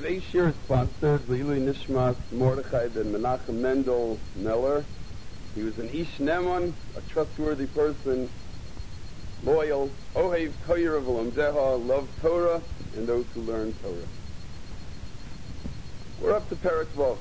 Today's shir is sponsored Lili Nishmas Mordechai ben Menachem Mendel Miller. He was an Ish Neman, a trustworthy person, loyal, Ohev Torah v'Lomdeha, loved Torah and those who learn Torah. We're up to Perek Vav.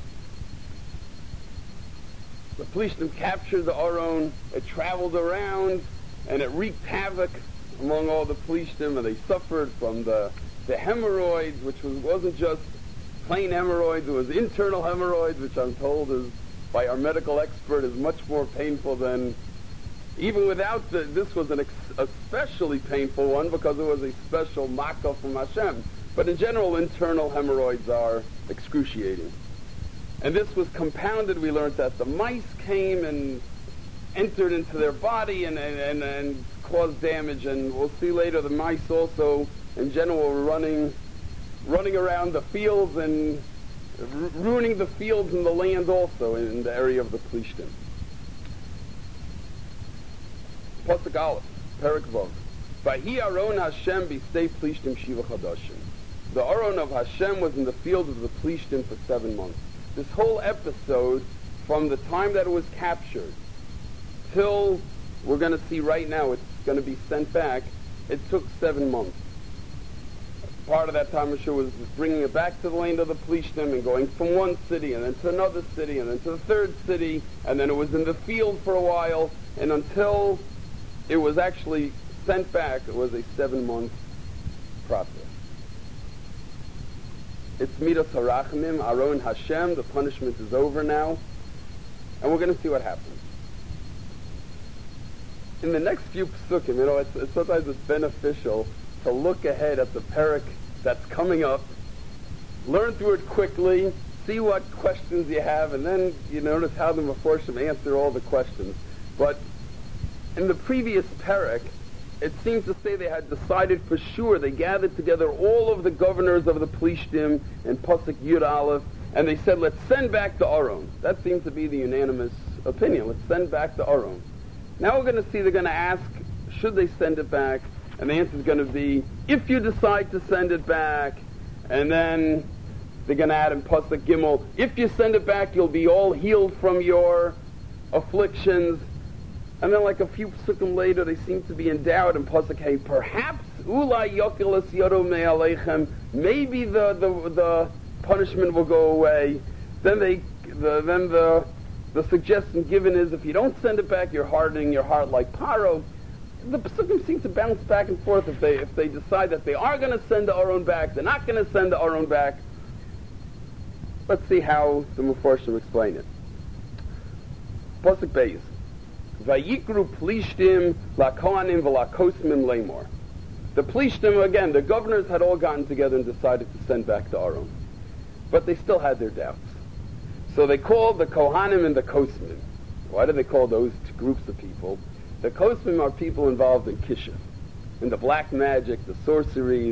The Plishtim captured the Aron, it traveled around, and it wreaked havoc among all the Plishtim, and they suffered from the hemorrhoids, which wasn't just plain hemorrhoids, it was internal hemorrhoids, which I'm told is, by our medical expert, is much more painful than, even without this was an especially painful one because it was a special makkah from Hashem. But in general, internal hemorrhoids are excruciating. And this was compounded, we learned that the mice came and entered into their body and caused damage, and we'll see later the mice also in general were running around the fields and ruining the fields and the land also in the area of the Plishtim. Pasuk Aleph, Perek Vav. Vahi Aron Hashem b'stei Plishtim shiva chadashim. The Aron of Hashem was in the field of the Plishtim for 7 months. This whole episode, from the time that it was captured till we're going to see right now it's going to be sent back, it took 7 months. Part of that time, Moshe was bringing it back to the land of the Plishtim and going from one city and then to another city and then to the third city, and then it was in the field for a while, and until it was actually sent back, it was a 7-month process. It's Midas Harachmim, Aron Hashem, the punishment is over now, and we're going to see what happens. In the next few psukim, it's sometimes it's beneficial to look ahead at the perek that's coming up, learn through it quickly, see what questions you have, and then you notice how the Meforshim answer all the questions. But in the previous perek, it seems to say they had decided for sure. They gathered together all of the governors of the Plishtim in Pasuk Yud Aleph, and they said, let's send back the Aron. That seems to be the unanimous opinion. Let's send back the Aron. Now we're going to see they're going to ask, should they send it back? And the answer is going to be, if you decide to send it back, and then they're going to add in Pasuk Gimel, if you send it back, you'll be all healed from your afflictions. And then like a few psukim later, they seem to be in doubt in Pasuk Hey, perhaps, Ulai Yokelas Yodo Me'aleichem, maybe the punishment will go away. Then the suggestion given is, if you don't send it back, you're hardening your heart like Paro. The Pesukim seem to bounce back and forth if they decide that they are going to send the Aron back, they're not going to send the Aron back. Let's see how the Meforshim explain it. Pasuk Beis. Vayikru Plishtim lakohanim v'lakosmim lemor. The Plishtim, again, the governors had all gotten together and decided to send back the Aron. But they still had their doubts. So they called the Kohanim and the Kosmim. Why do they call those two groups of people? The Kosmim are people involved in Kisha, in the black magic, the sorcery,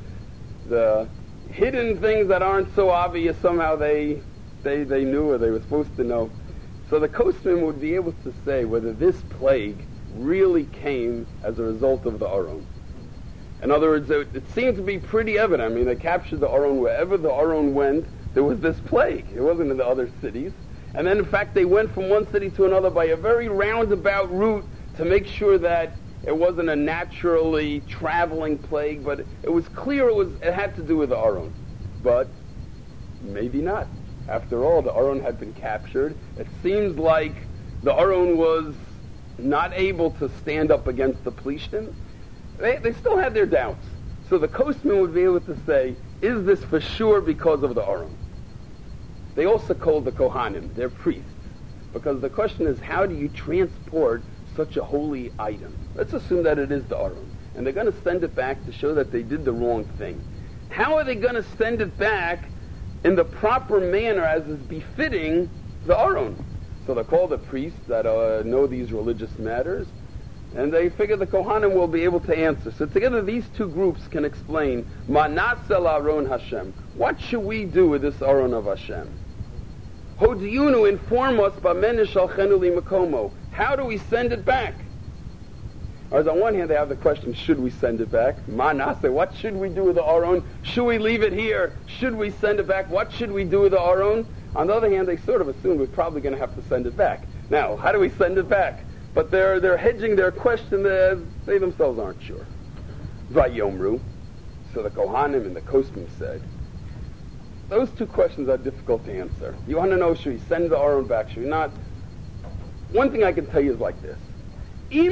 the hidden things that aren't so obvious. Somehow they knew, or they were supposed to know. So the Kosmim would be able to say whether this plague really came as a result of the Aron. In other words, it seemed to be pretty evident. I mean, they captured the Aron. Wherever the Aron went, there was this plague. It wasn't in the other cities. And then, in fact, they went from one city to another by a very roundabout route to make sure that it wasn't a naturally traveling plague, but it was clear it had to do with the Aron. But maybe not. After all, the Aron had been captured. It seems like the Aron was not able to stand up against the Plishtim. They still had their doubts. So the Kosmim would be able to say, is this for sure because of the Aron? They also called the Kohanim, they're priests. Because the question is, how do you transport such a holy item? Let's assume that it is the Aron. And they're going to send it back to show that they did the wrong thing. How are they going to send it back in the proper manner as is befitting the Aron? So they call the priests that know these religious matters, and they figure the Kohanim will be able to answer. So together these two groups can explain, Ma nasel Aron Hashem. What should we do with this Aron of Hashem? Hodiyunu, inform us, B'mene shalchenu li makomo. How do we send it back? Whereas on one hand, they have the question, should we send it back? Manase, what should we do with the Aron? Should we leave it here? Should we send it back? What should we do with the Aron? On the other hand, they sort of assume we're probably going to have to send it back. Now, how do we send it back? But they're hedging their question as they themselves aren't sure. Vayomru. So the Kohanim and the Kosmim said, those two questions are difficult to answer. You want to know, should we send the Aron back? Should we not? One thing I can tell you is like this. If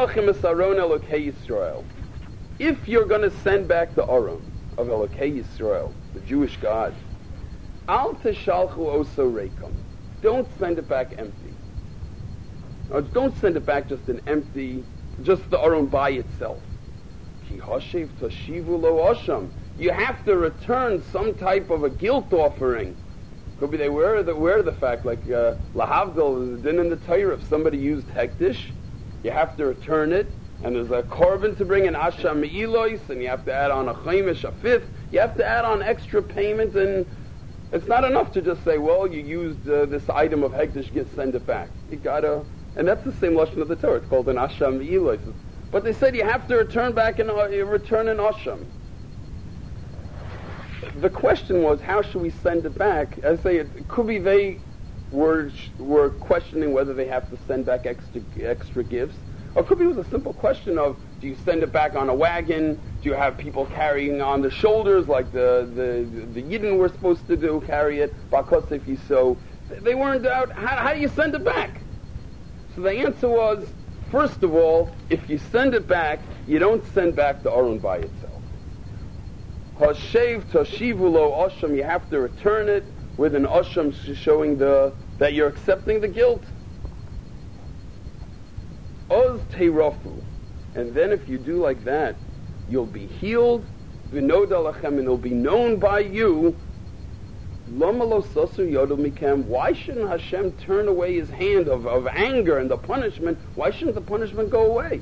you're going to send back the Aron of Elokei Yisrael, the Jewish God, Al teshalchu oso reikom. Don't send it back empty. Or don't send it back just just the Aron by itself. Ki hashev tashivu lo osham. You have to return some type of a guilt offering. Could be they wear the fact, like lahavdil, then in the Torah, if somebody used hektish, you have to return it, and there's a korban to bring, an asham me'ilois, and you have to add on a chaimish, a fifth. You have to add on extra payment, and it's not enough to just say, well, you used this item of hektish, send it back. You gotta, and that's the same lashon of the Torah. It's called an asham me'ilois. But they said you have to return back and return an asham. The question was, how should we send it back? I say it could be they were questioning whether they have to send back extra gifts, or it could be it was a simple question of, do you send it back on a wagon? Do you have people carrying on the shoulders like the Yidden were supposed to do, carry it? Because if you so, they weren't out. How do you send it back? So the answer was, first of all, if you send it back, you don't send back the Aron by itself. Hashev tashivu lo osham, you have to return it with an osham showing that you're accepting the guilt. Oz teirafu, and then if you do like that, you'll be healed. V'noda lachem, and it'll be known by you. Lama lo sasur yodel mikem. Why shouldn't Hashem turn away His hand of anger and the punishment? Why shouldn't the punishment go away?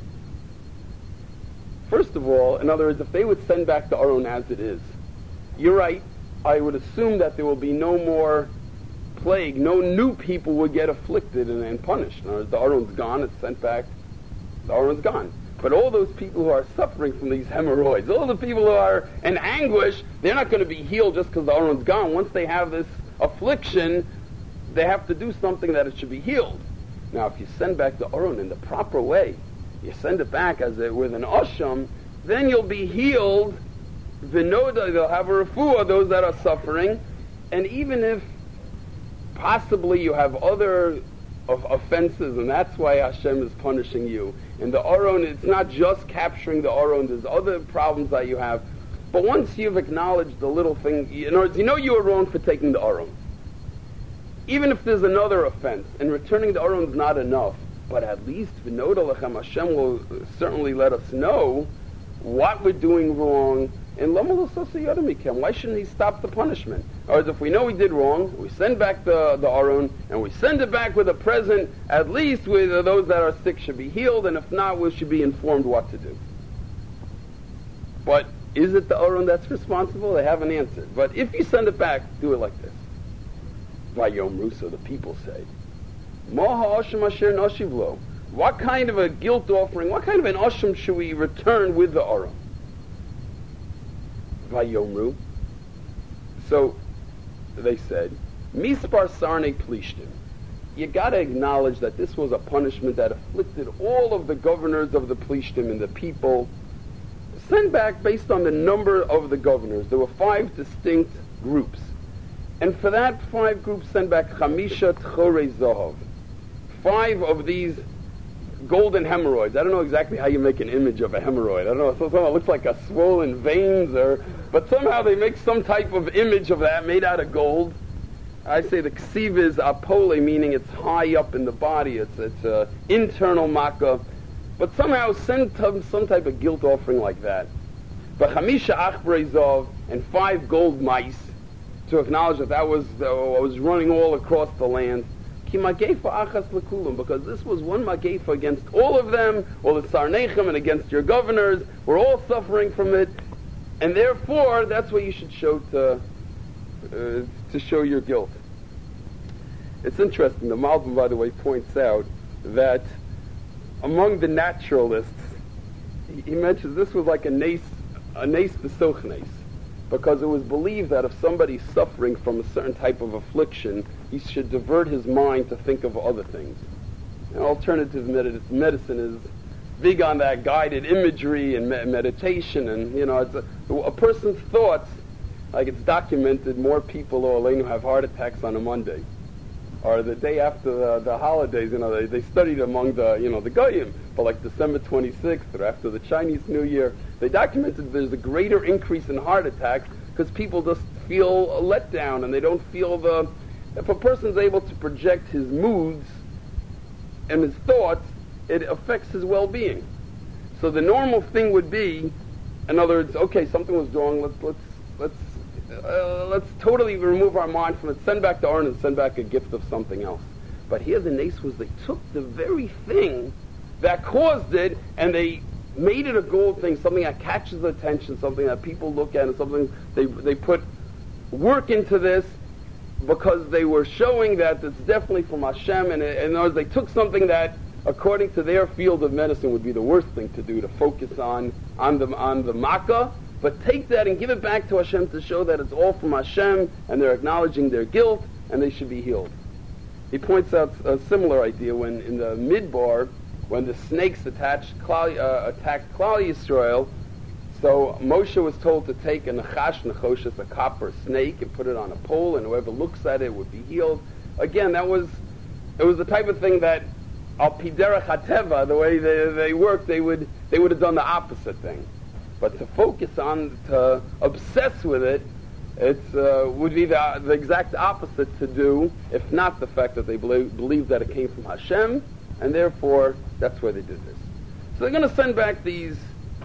First of all, in other words, if they would send back the Aron as it is, you're right, I would assume that there will be no more plague, no new people would get afflicted and punished. In other words, the Aron's gone, it's sent back, the Aron's gone. But all those people who are suffering from these hemorrhoids, all the people who are in anguish, they're not going to be healed just because the Aron's gone. Once they have this affliction, they have to do something that it should be healed. Now, if you send back the Aron in the proper way, you send it back with an osham, then you'll be healed. V'noda, they'll have a refuah, those that are suffering. And even if possibly you have other offenses, and that's why Hashem is punishing you. And the Aron, it's not just capturing the Aron, there's other problems that you have. But once you've acknowledged the little thing, in other words, you know you were wrong for taking the Aron. Even if there's another offense, and returning the Aron is not enough, but at least V'noda Lachem, Hashem will certainly let us know what we're doing wrong. And why shouldn't He stop the punishment? Or if we know we did wrong, we send back the Aron, and we send it back with a present, at least with those that are sick should be healed, and if not, we should be informed what to do. But is it the Aron that's responsible? They haven't answered. But if you send it back, do it like this. Vayomru, so the people say, what kind of a guilt offering, what kind of an osham should we return with the Aron? Vayomru. So they said, Mispar Sarne Plishtim. You got to acknowledge that this was a punishment that afflicted all of the governors of the Plishtim and the people. Send back based on the number of the governors. There were 5 distinct groups. And for that 5 groups, send back Chamisha Tchorei Zohov. 5 of these golden hemorrhoids. I don't know exactly how you make an image of a hemorrhoid. I don't know, somehow it looks like a swollen veins, but somehow they make some type of image of that made out of gold. I say the ksiv is apole, meaning it's high up in the body, it's internal makkah, but somehow send some type of guilt offering like that. But Chamisha Achbrei Zov and 5 gold mice to acknowledge that was running all across the land. Because this was one magefa against all of them, all the Sarnechem, and against your governors. We're all suffering from it, and therefore that's what you should show to show your guilt. It's interesting. The Malbim, by the way, points out that among the naturalists, he mentions this was like a nes b'sochnes, because it was believed that if somebody's suffering from a certain type of affliction, he should divert his mind to think of other things. And alternative medicine is big on that guided imagery and meditation, and it's a person's thoughts. Like it's documented, more people have heart attacks on a Monday, or the day after the holidays. They studied among the Goyim, but like December 26th or after the Chinese New Year, they documented there's a greater increase in heart attacks because people just feel let down and they don't feel if a person's able to project his moods and his thoughts, it affects his well-being. So the normal thing would be, in other words, okay, something was wrong. Let's totally remove our mind from it. Send back the urn and send back a gift of something else. But here the nace was they took the very thing that caused it and they made it a gold thing, something that catches attention, something that people look at, and something they put work into this because they were showing that it's definitely from Hashem. And in other words, they took something that, according to their field of medicine, would be the worst thing to do, to focus on the makkah, but take that and give it back to Hashem to show that it's all from Hashem, and they're acknowledging their guilt, and they should be healed. He points out a similar idea when in the Midbar, when the snakes attacked Klal Yisrael, so Moshe was told to take a nechosh, a copper snake, and put it on a pole, and whoever looks at it would be healed. Again, it was the type of thing that al piderach hateva, the way they worked, they would have done the opposite thing. But to focus on, to obsess with it, would be the exact opposite to do, if not the fact that they believe that it came from Hashem, and therefore that's why they did this. So they're going to send back these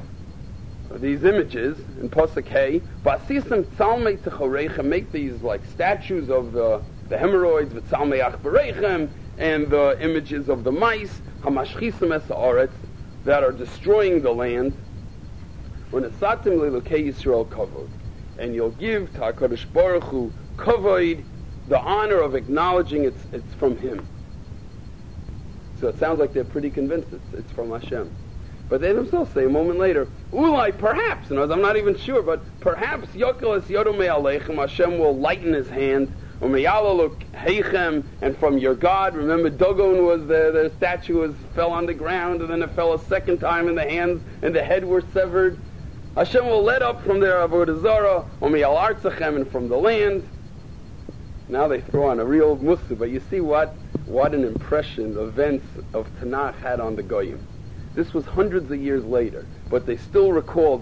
images in Pasuk Hey, Ba'asisem tzalmei techorechem, make these like statues of the hemorrhoids, v'tzalmei achbarechem, and the images of the mice, hamashchisem es haaretz, that are destroying the land. When esatim le'elokei Yisrael kavod, and you'll give to HaKadosh Baruch Hu kavod, the honor of acknowledging it's from Him. So it sounds like they're pretty convinced it's from Hashem. But they themselves say a moment later, Ulai, perhaps, and I'm not even sure, but perhaps Yokel es Yodomei Aleichem, Hashem will lighten His hand, Umeyaloluk Heichem, and from your God. Remember, Dagon was the statue fell on the ground, and then it fell a second time, and the hands and the head were severed. Hashem will let up from their Avodah Zarah, Umeyal Artzachem, and from the land. Now they throw on a real mussar, but you see what an impression the events of Tanakh had on the Goyim. This was hundreds of years later, but they still recalled,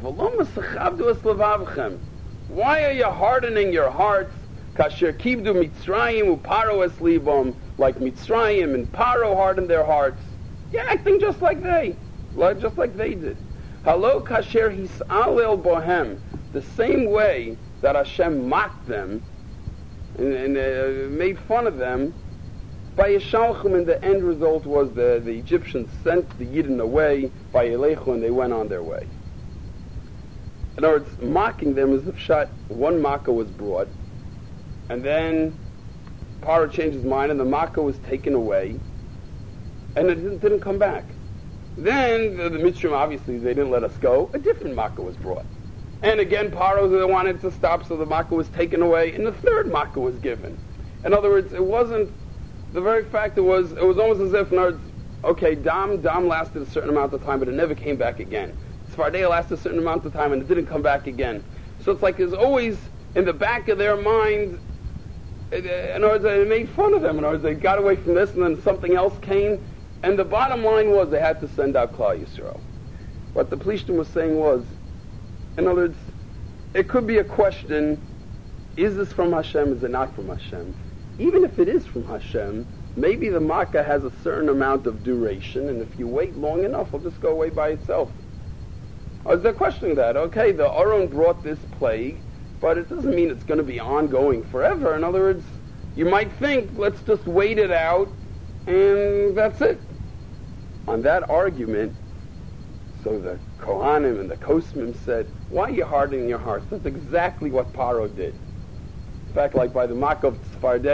why are you hardening your hearts? Kasher kibdu Mitzrayim uparo es libam, like Mitzrayim and Paro hardened their hearts. You're acting just like they did. Halo kasher hisalel bohem, the same way that Hashem mocked them and made fun of them. By Yeshalchum, and the end result was the Egyptians sent the Yidden away by Elechu, and they went on their way. In other words, mocking them is if shot one makkah was brought, and then Paro changed his mind, and the makkah was taken away, and it didn't come back. Then the Mitzrayim, obviously, they didn't let us go. A different makkah was brought, and again Paro wanted to stop, so the makkah was taken away, and the third makkah was given. In other words, it wasn't. The very fact it was almost as if, in other words, okay, Dam lasted a certain amount of time, but it never came back again. Tzfardea lasted a certain amount of time, and it didn't come back again. So it's like there's always in the back of their mind. In other words, they made fun of them. In other words, they got away from this, and then something else came. And the bottom line was they had to send out Klal Yisrael. What the Plishtim was saying was, in other words, it could be a question: is this from Hashem? Is it not from Hashem? Even if it is from Hashem, maybe the makkah has a certain amount of duration, and if you wait long enough, it'll just go away by itself. Or is there questioning that? Okay, the Aron brought this plague, but it doesn't mean it's going to be ongoing forever. In other words, you might think, let's just wait it out, and that's it. On that argument, so the Kohanim and the Kosmim said, why are you hardening your hearts? That's exactly what Paro did. In fact, like by the Makkah of Tzfardea,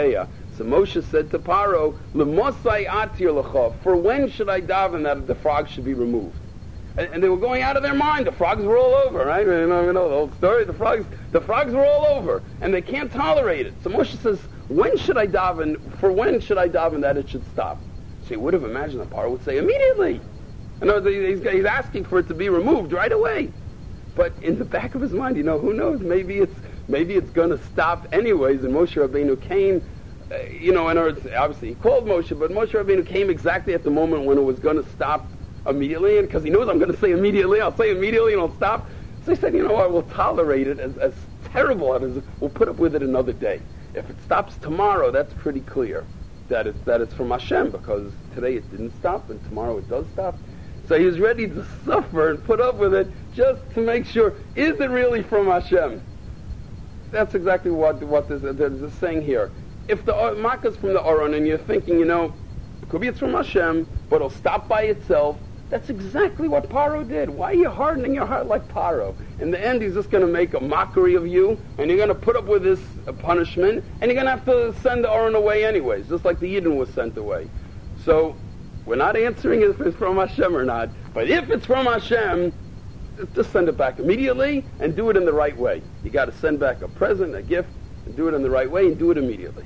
So Moshe said to Paro, "Lemosai atir lecha." For when should I daven that the frogs should be removed? And they were going out of their mind. The frogs were all over, right? You know the old story. The frogs were all over, and they can't tolerate it. So Moshe says, "When should I daven? For when should I daven that it should stop?" So you would have imagined the Paro would say immediately. In other words, he's asking for it to be removed right away. But in the back of his mind, who knows? Maybe it's going to stop anyways. And Moshe Rabbeinu came. In other words, obviously he called Moshe, but Moshe Rabbeinu came exactly at the moment when it was going to stop immediately, and because he knows I'm going to say immediately, I'll say immediately and it'll stop. So he said, we'll tolerate it as terrible as we'll put up with it another day. If it stops tomorrow, that's pretty clear that it's from Hashem, because today it didn't stop and tomorrow it does stop. So he was ready to suffer and put up with it just to make sure, is it really from Hashem? That's exactly what there's saying here. If the Makkah's from the Aron and you're thinking, it could be it's from Hashem, but it'll stop by itself, that's exactly what Paro did. Why are you hardening your heart like Paro? In the end, he's just going to make a mockery of you, and you're going to put up with this punishment, and you're going to have to send the Aron away anyways, just like the Yidden was sent away. So, we're not answering if it's from Hashem or not, but if it's from Hashem, just send it back immediately and do it in the right way. You got to send back a present, a gift, and do it in the right way and do it immediately.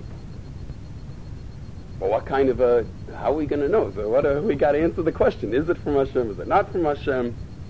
But what kind of how are we going to know? So we got to answer the question. Is it from Hashem? Is it not from Hashem?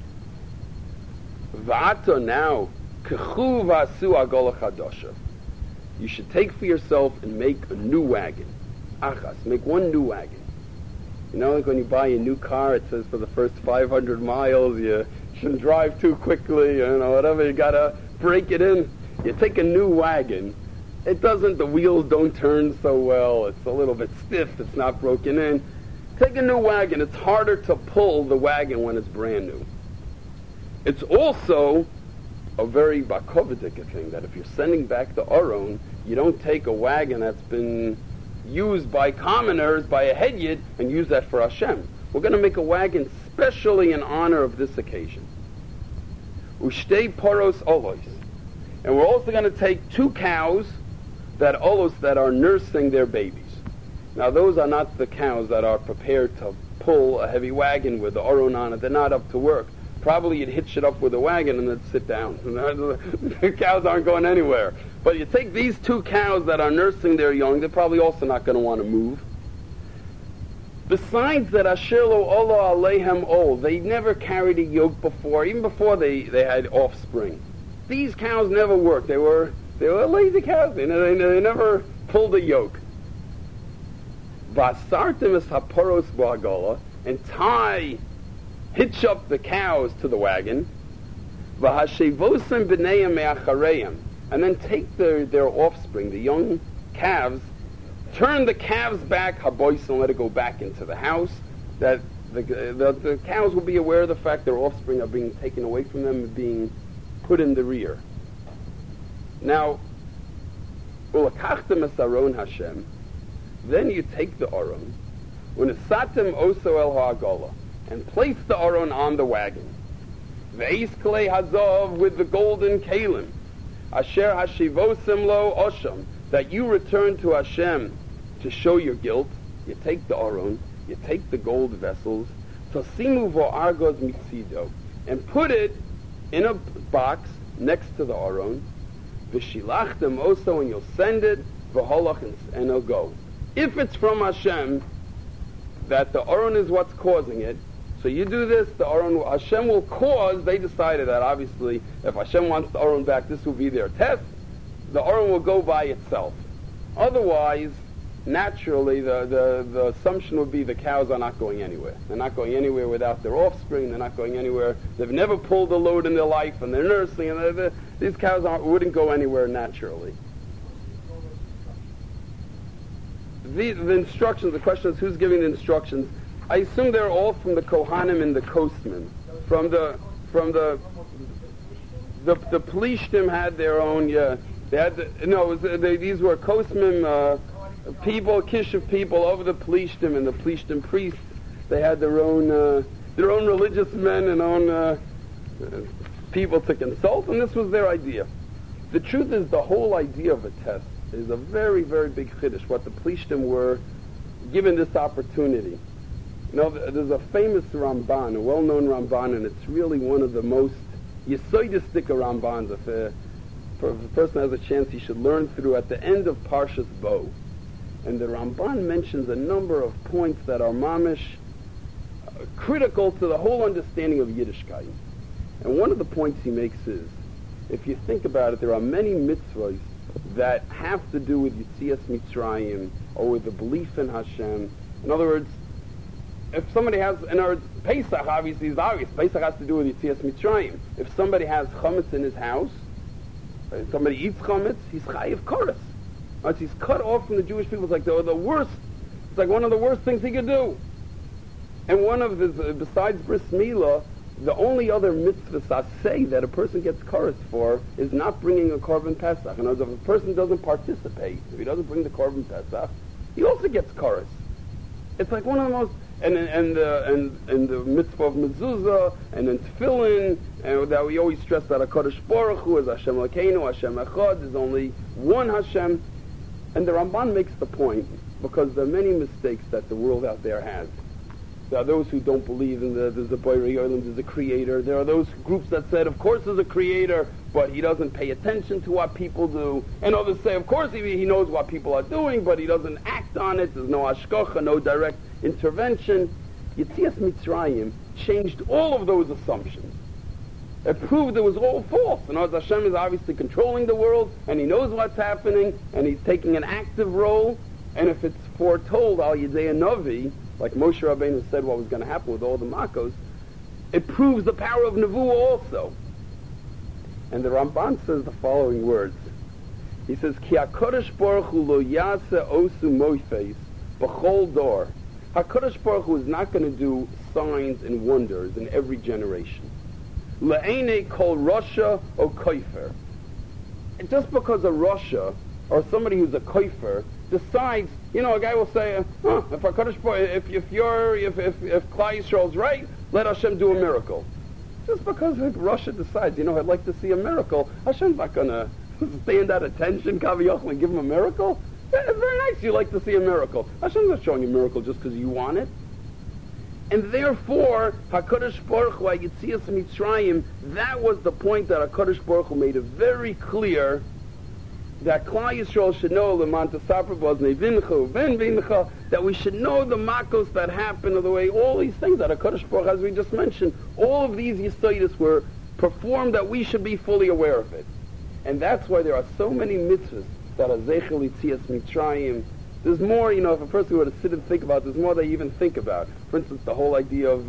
V'ato now, k'chu v'asu agola chadosha. You should take for yourself and make a new wagon. Achas, make one new wagon. Like when you buy a new car, it says for the first 500 miles, you shouldn't drive too quickly, whatever, you got to break it in. You take a new wagon. The wheels don't turn so well, it's a little bit stiff, it's not broken in. Take a new wagon, it's harder to pull the wagon when it's brand new. It's also a very bakovidik thing, that if you're sending back the Aron, you don't take a wagon that's been used by commoners, by a hedyot, and use that for Hashem. We're going to make a wagon specially in honor of this occasion. Ushtei poros olos. And we're also going to take 2 cows that are nursing their babies. Now those are not the cows that are prepared to pull a heavy wagon with the Aron on it. They're not up to work. Probably you'd hitch it up with a wagon and then sit down. The cows aren't going anywhere. But you take these 2 cows that are nursing their young, they're probably also not going to want to move. Besides that, Asher lo ola aleihem ol, they never carried a yoke before, even before they had offspring. These cows never worked. They were lazy cows. They never pulled a yoke. Vasartim es haporos ba'agola, and hitch up the cows to the wagon. V'hashevosim b'neiim me'achareim, and then take their offspring, the young calves, turn the calves back, habois, and let it go back into the house. That the cows will be aware of the fact their offspring are being taken away from them and being put in the rear. Now, ulakachtem es Aron Hashem, then you take the Aron, unesatem oso el ha'agola, and place the Aron on the wagon. Ve'is klei hazov, with the golden kalim, asher hashivosim lo osham, that you return to Hashem to show your guilt. You take the Aron, you take the gold vessels, tosimu vo argos mitzido, and put it in a box next to the Aron. V'shilachtem also, and you'll send it, v'holach, and it'll go. If it's from Hashem, that the Aron is what's causing it, so you do this, the Aron, Hashem will cause, they decided that obviously, if Hashem wants the Aron back, this will be their test, the Aron will go by itself. Otherwise, naturally, the assumption would be the cows are not going anywhere. They're not going anywhere without their offspring. They're not going anywhere. They've never pulled a load in their life, and they're nursing. And these cows wouldn't go anywhere naturally. The instructions. The question is, who's giving the instructions? I assume they're all from the Kohanim and the Kosman. From the Plishtim had their own. Yeah, they had these were Kosman. People, Kishiv people over the Plishtim and the Plishtim priests, they had their own religious men and own people to consult, and this was their idea. The truth is, the whole idea of a test is a very, very big chiddush, what the Plishtim were given this opportunity. You know, there's a famous Ramban, a well-known Ramban, and it's really one of the most Yesoidistic Rambans. If a person has a chance, he should learn through at the end of Parshas Bo. And the Ramban mentions a number of points that are mamish critical to the whole understanding of Yiddishkeit. And one of the points he makes is, if you think about it, there are many mitzvahs that have to do with Yetzias Mitzrayim or with the belief in Hashem. In other words, if somebody has, in other words, Pesach obviously is obvious. Pesach has to do with Yetzias Mitzrayim. If somebody has chametz in his house, somebody eats chametz, he's chayiv koros. He's cut off from the Jewish people. It's like the worst. It's like one of the worst things he could do. And one of his, besides bris milah, the only other mitzvah say that a person gets koros for is not bringing a korban pesach. In other words, if a person doesn't participate, if he doesn't bring the korban pesach, he also gets koros. It's like one of the most, and the mitzvah of mezuzah, and in tefillin, and that we always stress that HaKadosh Baruch Hu is Hashem Elokeinu, Hashem Echad, there's only one Hashem. And the Ramban makes the point, because there are many mistakes that the world out there has. There are those who don't believe in there's a Borei Olam, there's a creator. There are those groups that said, of course there's a creator, but he doesn't pay attention to what people do. And others say, of course he knows what people are doing, but he doesn't act on it. There's no hashgacha, no direct intervention. Yetzias Mitzrayim changed all of those assumptions. It proved it was all false. And as Hashem is obviously controlling the world, and he knows what's happening, and he's taking an active role, and if it's foretold al Yedei Navi, like Moshe Rabbeinu said what was going to happen with all the Makos, it proves the power of Nevuah also. And the Ramban says the following words. He says, Ki HaKadosh Baruch Hu lo yaseh osu moifes b'chol dor. HaKadosh Baruch Hu is not going to do signs and wonders in every generation. Le'enei kol Rasha o koifer. And just because a Rasha, or somebody who's a koifer, decides, you know, a guy will say, if HaKadosh Baruch, if Klal Yisrael's right, let Hashem do a miracle. Just because Russia decides, you know, I'd like to see a miracle, Hashem's not going to stand at attention, Kaviyach, and give him a miracle. It's very nice you like to see a miracle. Hashem's not showing you a miracle just because you want it. And therefore, HaKadosh Baruch Hu, Yetzias Mitzrayim, that was the point that HaKadosh Baruch Hu made it very clear that Klal Yisrael should know that we should know the makos that happen, of the way all these things that HaKadosh Baruch Hu, as we just mentioned, all of these Yisodis were performed, that we should be fully aware of it. And that's why there are so many mitzvahs that are Zeichel Yetzias Mitzrayim. There's more, you know, if a person were to sit and think about, there's more they even think about. For instance, the whole idea of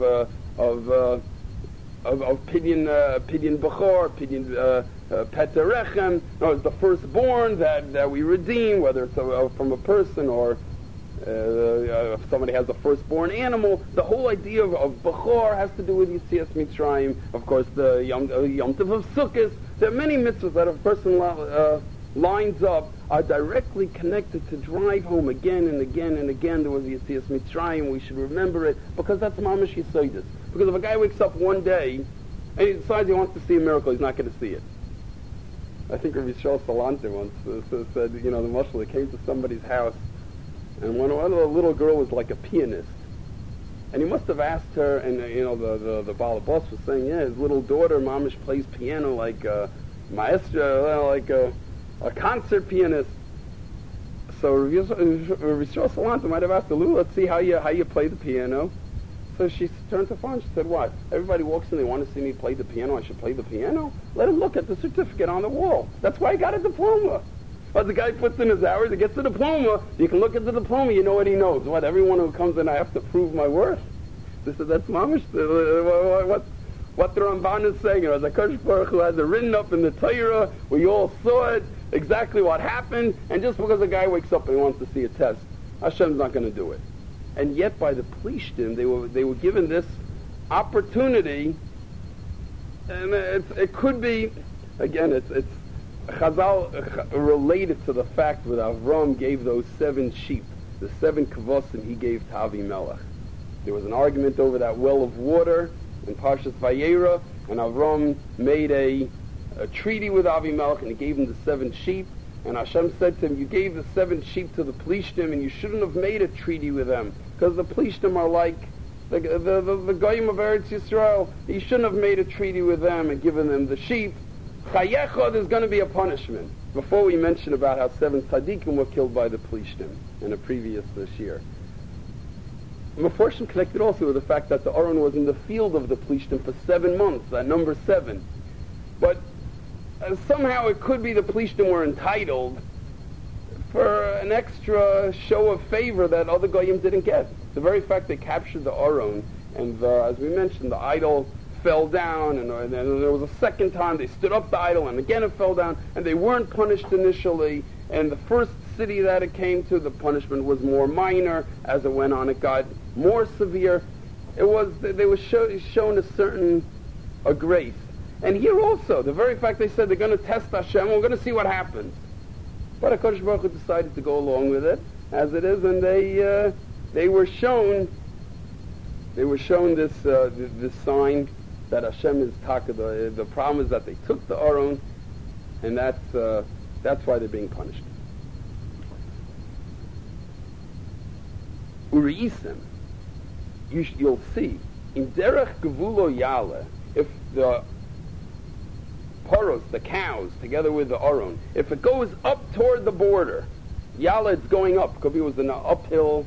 pidyon bechor, pidyon peterechem, it's the firstborn that we redeem, whether it's from a person or if somebody has a firstborn animal. The whole idea of bechor has to do with Yetzias Mitzrayim. Of course, the Yom Tov of Sukkot. There are many mitzvahs that if a person lines up are directly connected to drive home again and again and again. There was Yetzias Mitzrayim. We should remember it because that's mamash Yesodis. Because if a guy wakes up one day and he decides he wants to see a miracle, he's not going to see it. I think Rabbi Yisrael Salante once said, you know, the Moshe came to somebody's house, and one of the little girl was like a pianist, and he must have asked her, and you know, the Baal Boss was saying, yeah, his little daughter, mamish, plays piano like a maestro, like a concert pianist. So Rabbi Yisrael Salante might have asked her, Lou, let's see how you play the piano. So she turned to the phone and she said, what? Everybody walks in, they want to see me play the piano. I should play the piano? Let him look at the certificate on the wall. That's why he got a diploma. But the guy puts in his hours, he gets the diploma. You can look at the diploma, you know what he knows. What, everyone who comes in, I have to prove my worth? They said, that's mamish. What the Ramban is saying, you know, the HaKadosh Baruch Hu has it written up in the Torah. We all saw it, exactly what happened. And just because a guy wakes up and he wants to see a test, Hashem's not going to do it. And yet by the Plishtim, they were given this opportunity, and it could be, again, it's Chazal related to the fact that Avram gave those 7 sheep, the 7 kavosim he gave to Avimelech. There was an argument over that well of water in Parshas Vayera, and Avram made a treaty with Avimelech, and he gave him the 7 sheep. And Hashem said to him, you gave the 7 sheep to the Plishtim, and you shouldn't have made a treaty with them, because the Plishtim are like the Goyim of Eretz Yisrael. You shouldn't have made a treaty with them and given them the sheep. Chayecha, there's going to be a punishment. Before we mention about how 7 tzaddikim were killed by the Plishtim in a previous year. Meforshim connected also with the fact that the Aron was in the field of the Plishtim for 7 months, that number 7. But somehow it could be the Plishtim were entitled for an extra show of favor that other Goyim didn't get. The very fact they captured the Aron, and as we mentioned, the idol fell down, and there was a second time they stood up the idol, and again it fell down, and they weren't punished initially, and the first city that it came to, the punishment was more minor. As it went on, it got more severe. They were shown a grace. And here also, the very fact they said they're going to test Hashem, we're going to see what happens. But HaKadosh Baruch Hu decided to go along with it, as it is, and they were shown this sign that Hashem is taka. The problem is that they took the Aron, and that's why they're being punished. Uriisim, you'll see, in derech gevulo yale, if the poros, the cows, together with the Aron, if it goes up toward the border, yale, it's going up. Could be it was an uphill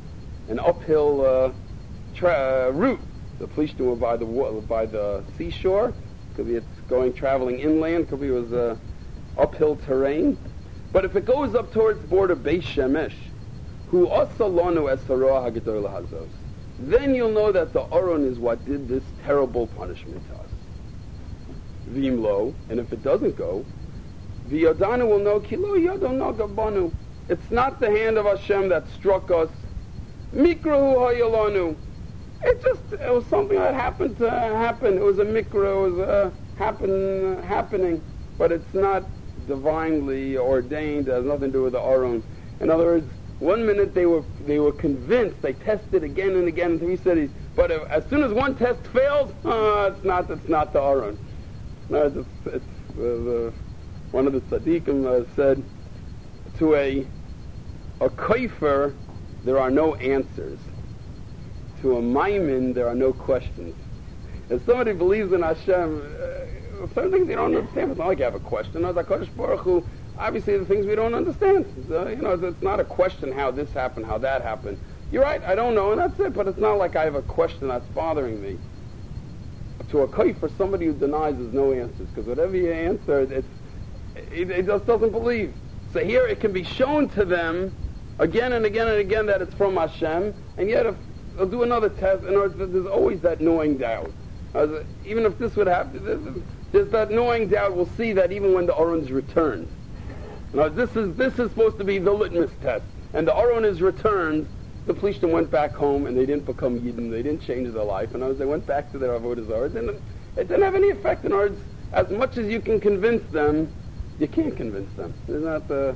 route. The Plishtim were by the seashore. Could be it's traveling inland. Could be it was uphill terrain. But if it goes up towards the border Beis Shemesh, who asalonu esaroah hagedol hazos, then you'll know that the Aron is what did this terrible punishment to us. V'imlo, and if it doesn't go, v'yodanu will know kilo yodon nagabanu. It's not the hand of Hashem that struck us. Mikrahu hayalanu. It was something that happened to happen. It was a mikra, it was a happening, but it's not divinely ordained. It has nothing to do with the Aron. In other words, one minute they were convinced, they tested again and again in 3 cities, but as soon as one test failed, it's not the Aron. No, one of the tzaddikim said to a kaifer, there are no answers. To a maimin, there are no questions. If somebody believes in Hashem, certain things you don't understand. It's not like you have a question. As HaKadosh Baruch Hu, obviously the things we don't understand. So, it's not a question how this happened, how that happened. You're right, I don't know, and that's it. But it's not like I have a question that's bothering me. To a kaifer, somebody who denies there's no answers, because whatever you answer, it just doesn't believe. So here it can be shown to them again and again and again that it's from Hashem, and yet if they'll do another test, and there's always that gnawing doubt. Even if this would happen, there's that gnawing doubt. We'll see that even when the Aron's returned. This is supposed to be the litmus test, and the Aron is returned. The Plishtim went back home, and they didn't become Yidden. They didn't change their life. And as they went back to their avodah zarah, it didn't have any effect. In other words, as much as you can convince them, you can't convince them. It's not the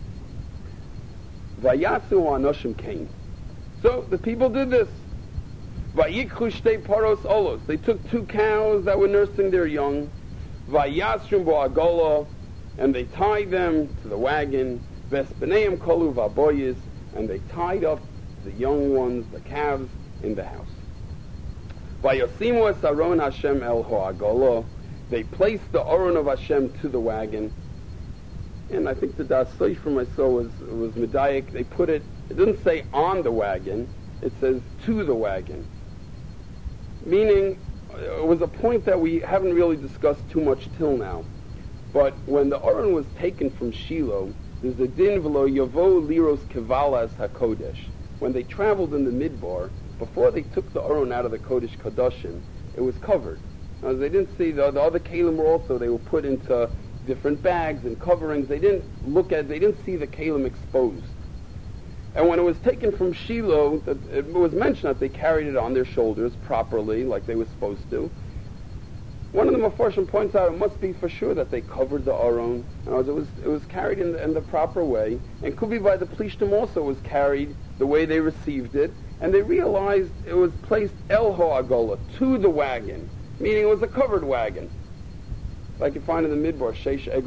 Vayatzu anoshim came. So the people did this. Vayikchu shtei paros olos. They took 2 cows that were nursing their young. Vayasrum bo'agola, and they tied them to the wagon. Vespeneim kolu vaboyis, and they tied up the young ones, the calves, in the house. Vayosimu es Aron Hashem el ho'agola. They placed the Aron of Hashem to the wagon. And I think the Das Sefer I saw was medayik. They put it doesn't say on the wagon, it says to the wagon. Meaning, it was a point that we haven't really discussed too much till now. But when the Aron was taken from Shiloh, there's a din v'lo yavo liros kevalas hakodesh. When they traveled in the Midbar, before they took the Aron out of the Kodesh Kodashim, it was covered. Now, they didn't see the other kalim were also, they were put into different bags and coverings. They didn't see the kalim exposed. And when it was taken from Shiloh, it was mentioned that they carried it on their shoulders properly, like they were supposed to. One of the Mefarshim points out it must be for sure that they covered the Aron. It was carried in the proper way, and could be by the Plishtim also was carried the way they received it, and they realized it was placed El Ho'agola, to the wagon, meaning it was a covered wagon. Like you find in the Midbar, Sheish Eglos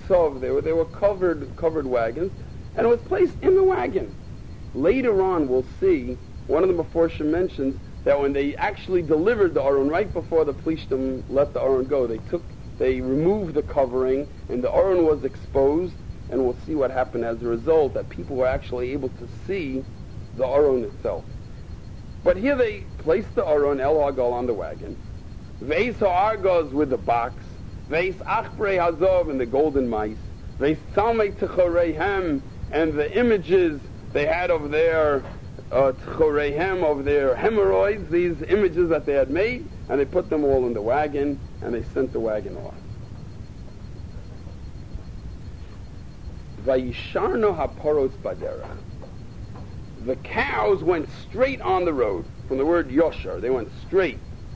Maksov, they were covered wagons, and it was placed in the wagon. Later on, we'll see, one of the Meforshim mentions that when they actually delivered the Aron, right before the Plishtim let the Aron go, they removed the covering, and the Aron was exposed, and we'll see what happened as a result, that people were actually able to see the Aron itself. But here they placed the Aron, El Hagal, on the wagon. Veis Ha'argos with the box. Veis Achbrei Hazov and the golden mice. Veis Tzalmei Tchoreihem and the images they had of their Tchoreihem, of their hemorrhoids, these images that they had made, and they put them all in the wagon, and they sent the wagon off. Vayisharno haporos baderach. The cows went straight on the road, from the word yosher. They went straight.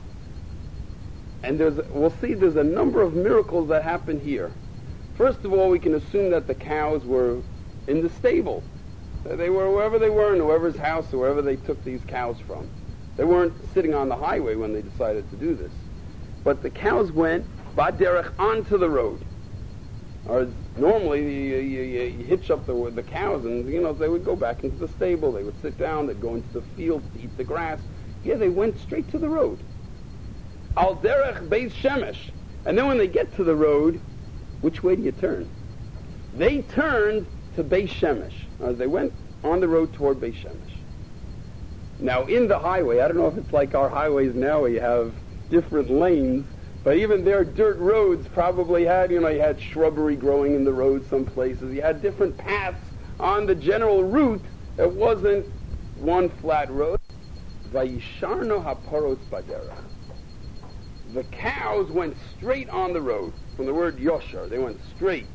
And we'll see there's a number of miracles that happen here. First of all, we can assume that the cows were in the stable. They were wherever they were, in whoever's house, or wherever they took these cows from. They weren't sitting on the highway when they decided to do this. But the cows went baderech onto the road. Or normally you hitch up the cows, and they would go back into the stable. They would sit down. They'd go into the field to eat the grass. Here they went straight to the road. Al derech Beis Shemesh. And then when they get to the road, which way do you turn? They turned to Beis Shemesh. As they went on the road toward Beis Shemesh. Now in the highway, I don't know if it's like our highways now where you have different lanes, but even their dirt roads probably had, you had shrubbery growing in the road some places. You had different paths on the general route. It wasn't one flat road. Vayisharno haporos baderach. The cows went straight on the road, from the word yosher. They went straight.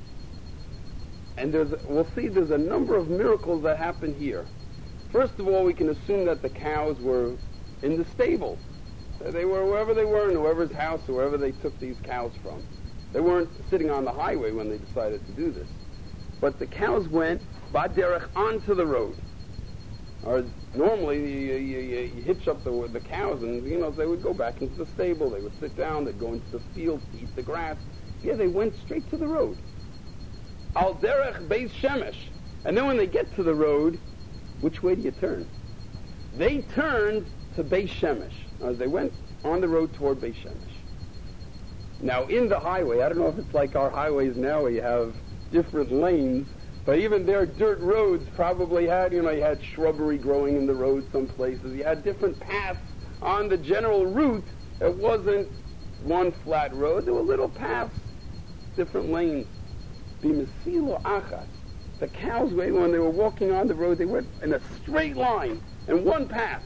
And we'll see there's a number of miracles that happen here. First of all, we can assume that the cows were in the stable. They were wherever they were, in whoever's house, or wherever they took these cows from. They weren't sitting on the highway when they decided to do this. But the cows went baderech onto the road. Or normally you hitch up the cows, and they would go back into the stable. They would sit down. They'd go into the field to eat the grass. Here they went straight to the road. Al derech Beis Shemesh. And then when they get to the road, which way do you turn? They turned to Beis Shemesh. As they went on the road toward Beis Shemesh. Now in the highway, I don't know if it's like our highways now where you have different lanes, but even their dirt roads probably had, you had shrubbery growing in the road some places. You had different paths on the general route. It wasn't one flat road. There were little paths, different lanes. B'mesilo achas. The cows, when they were walking on the road, they went in a straight line, in one path.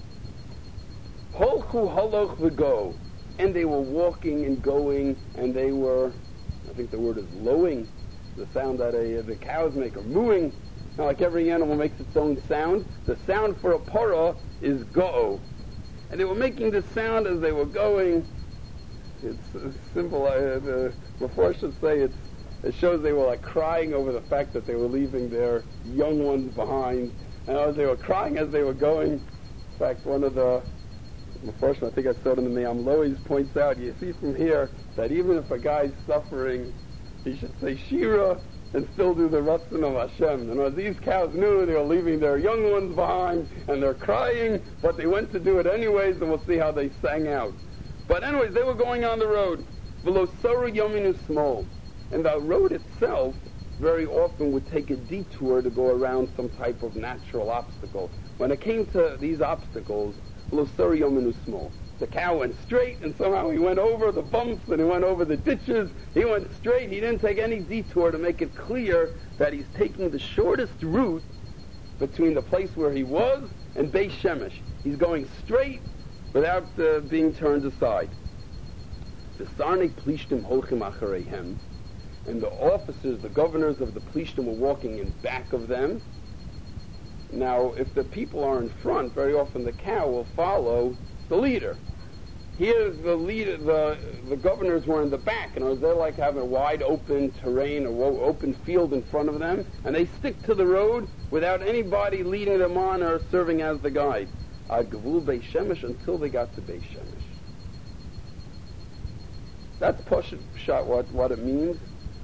Holchu haloch v'go. And they were walking and going, and they were, I think the word is lowing, the sound that the cows make, or mooing. Now, like every animal makes its own sound. The sound for a parah is go. And they were making this sound as they were going. It's simple. The Meforshim say it shows they were like crying over the fact that they were leaving their young ones behind. And as they were crying as they were going, in fact, one of the Meforshim, I think I saw it in the Me'am Lois, points out, you see from here that even if a guy's suffering, he should say Shira and still do the Ratzon of Hashem. And as these cows knew they were leaving their young ones behind, and they're crying, but they went to do it anyways, and we'll see how they sang out. But anyways, they were going on the road. V'losoru yominu smol. And the road itself very often would take a detour to go around some type of natural obstacle. When it came to these obstacles, v'losoru yominu smol. The cow went straight, and somehow he went over the bumps, and he went over the ditches. He went straight. He didn't take any detour to make it clear that he's taking the shortest route between the place where he was and Beis Shemesh. He's going straight without being turned aside. The Sarnei Plishtim holchim achareihem, and the officers, the governors of the Plishtim, were walking in back of them. Now, if the people are in front, very often the cow will follow the leader. Here, the leader, the governors were in the back, and they're like having a wide open terrain, or open field in front of them, and they stick to the road without anybody leading them on or serving as the guide. Ad Gavul Beis Shemesh, until they got to Beis Shemesh. That's Pshat what it means.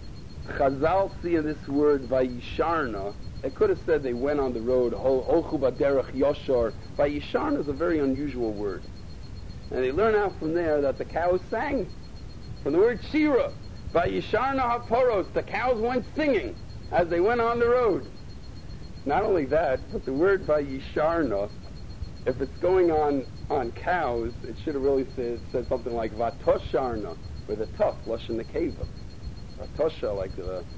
Chazal see in this word Vayisharna, it could have said they went on the road, Holchu Baderech Yoshor. Vayisharna is a very unusual word. And they learn out from there that the cows sang. From the word Shira, Vayisharna HaPoros, the cows went singing as they went on the road. Not only that, but the word Vayisharna, if it's going on cows, it should have really said something like Vatosharna, with a tough, Lashon Nekeva. Vatosha, like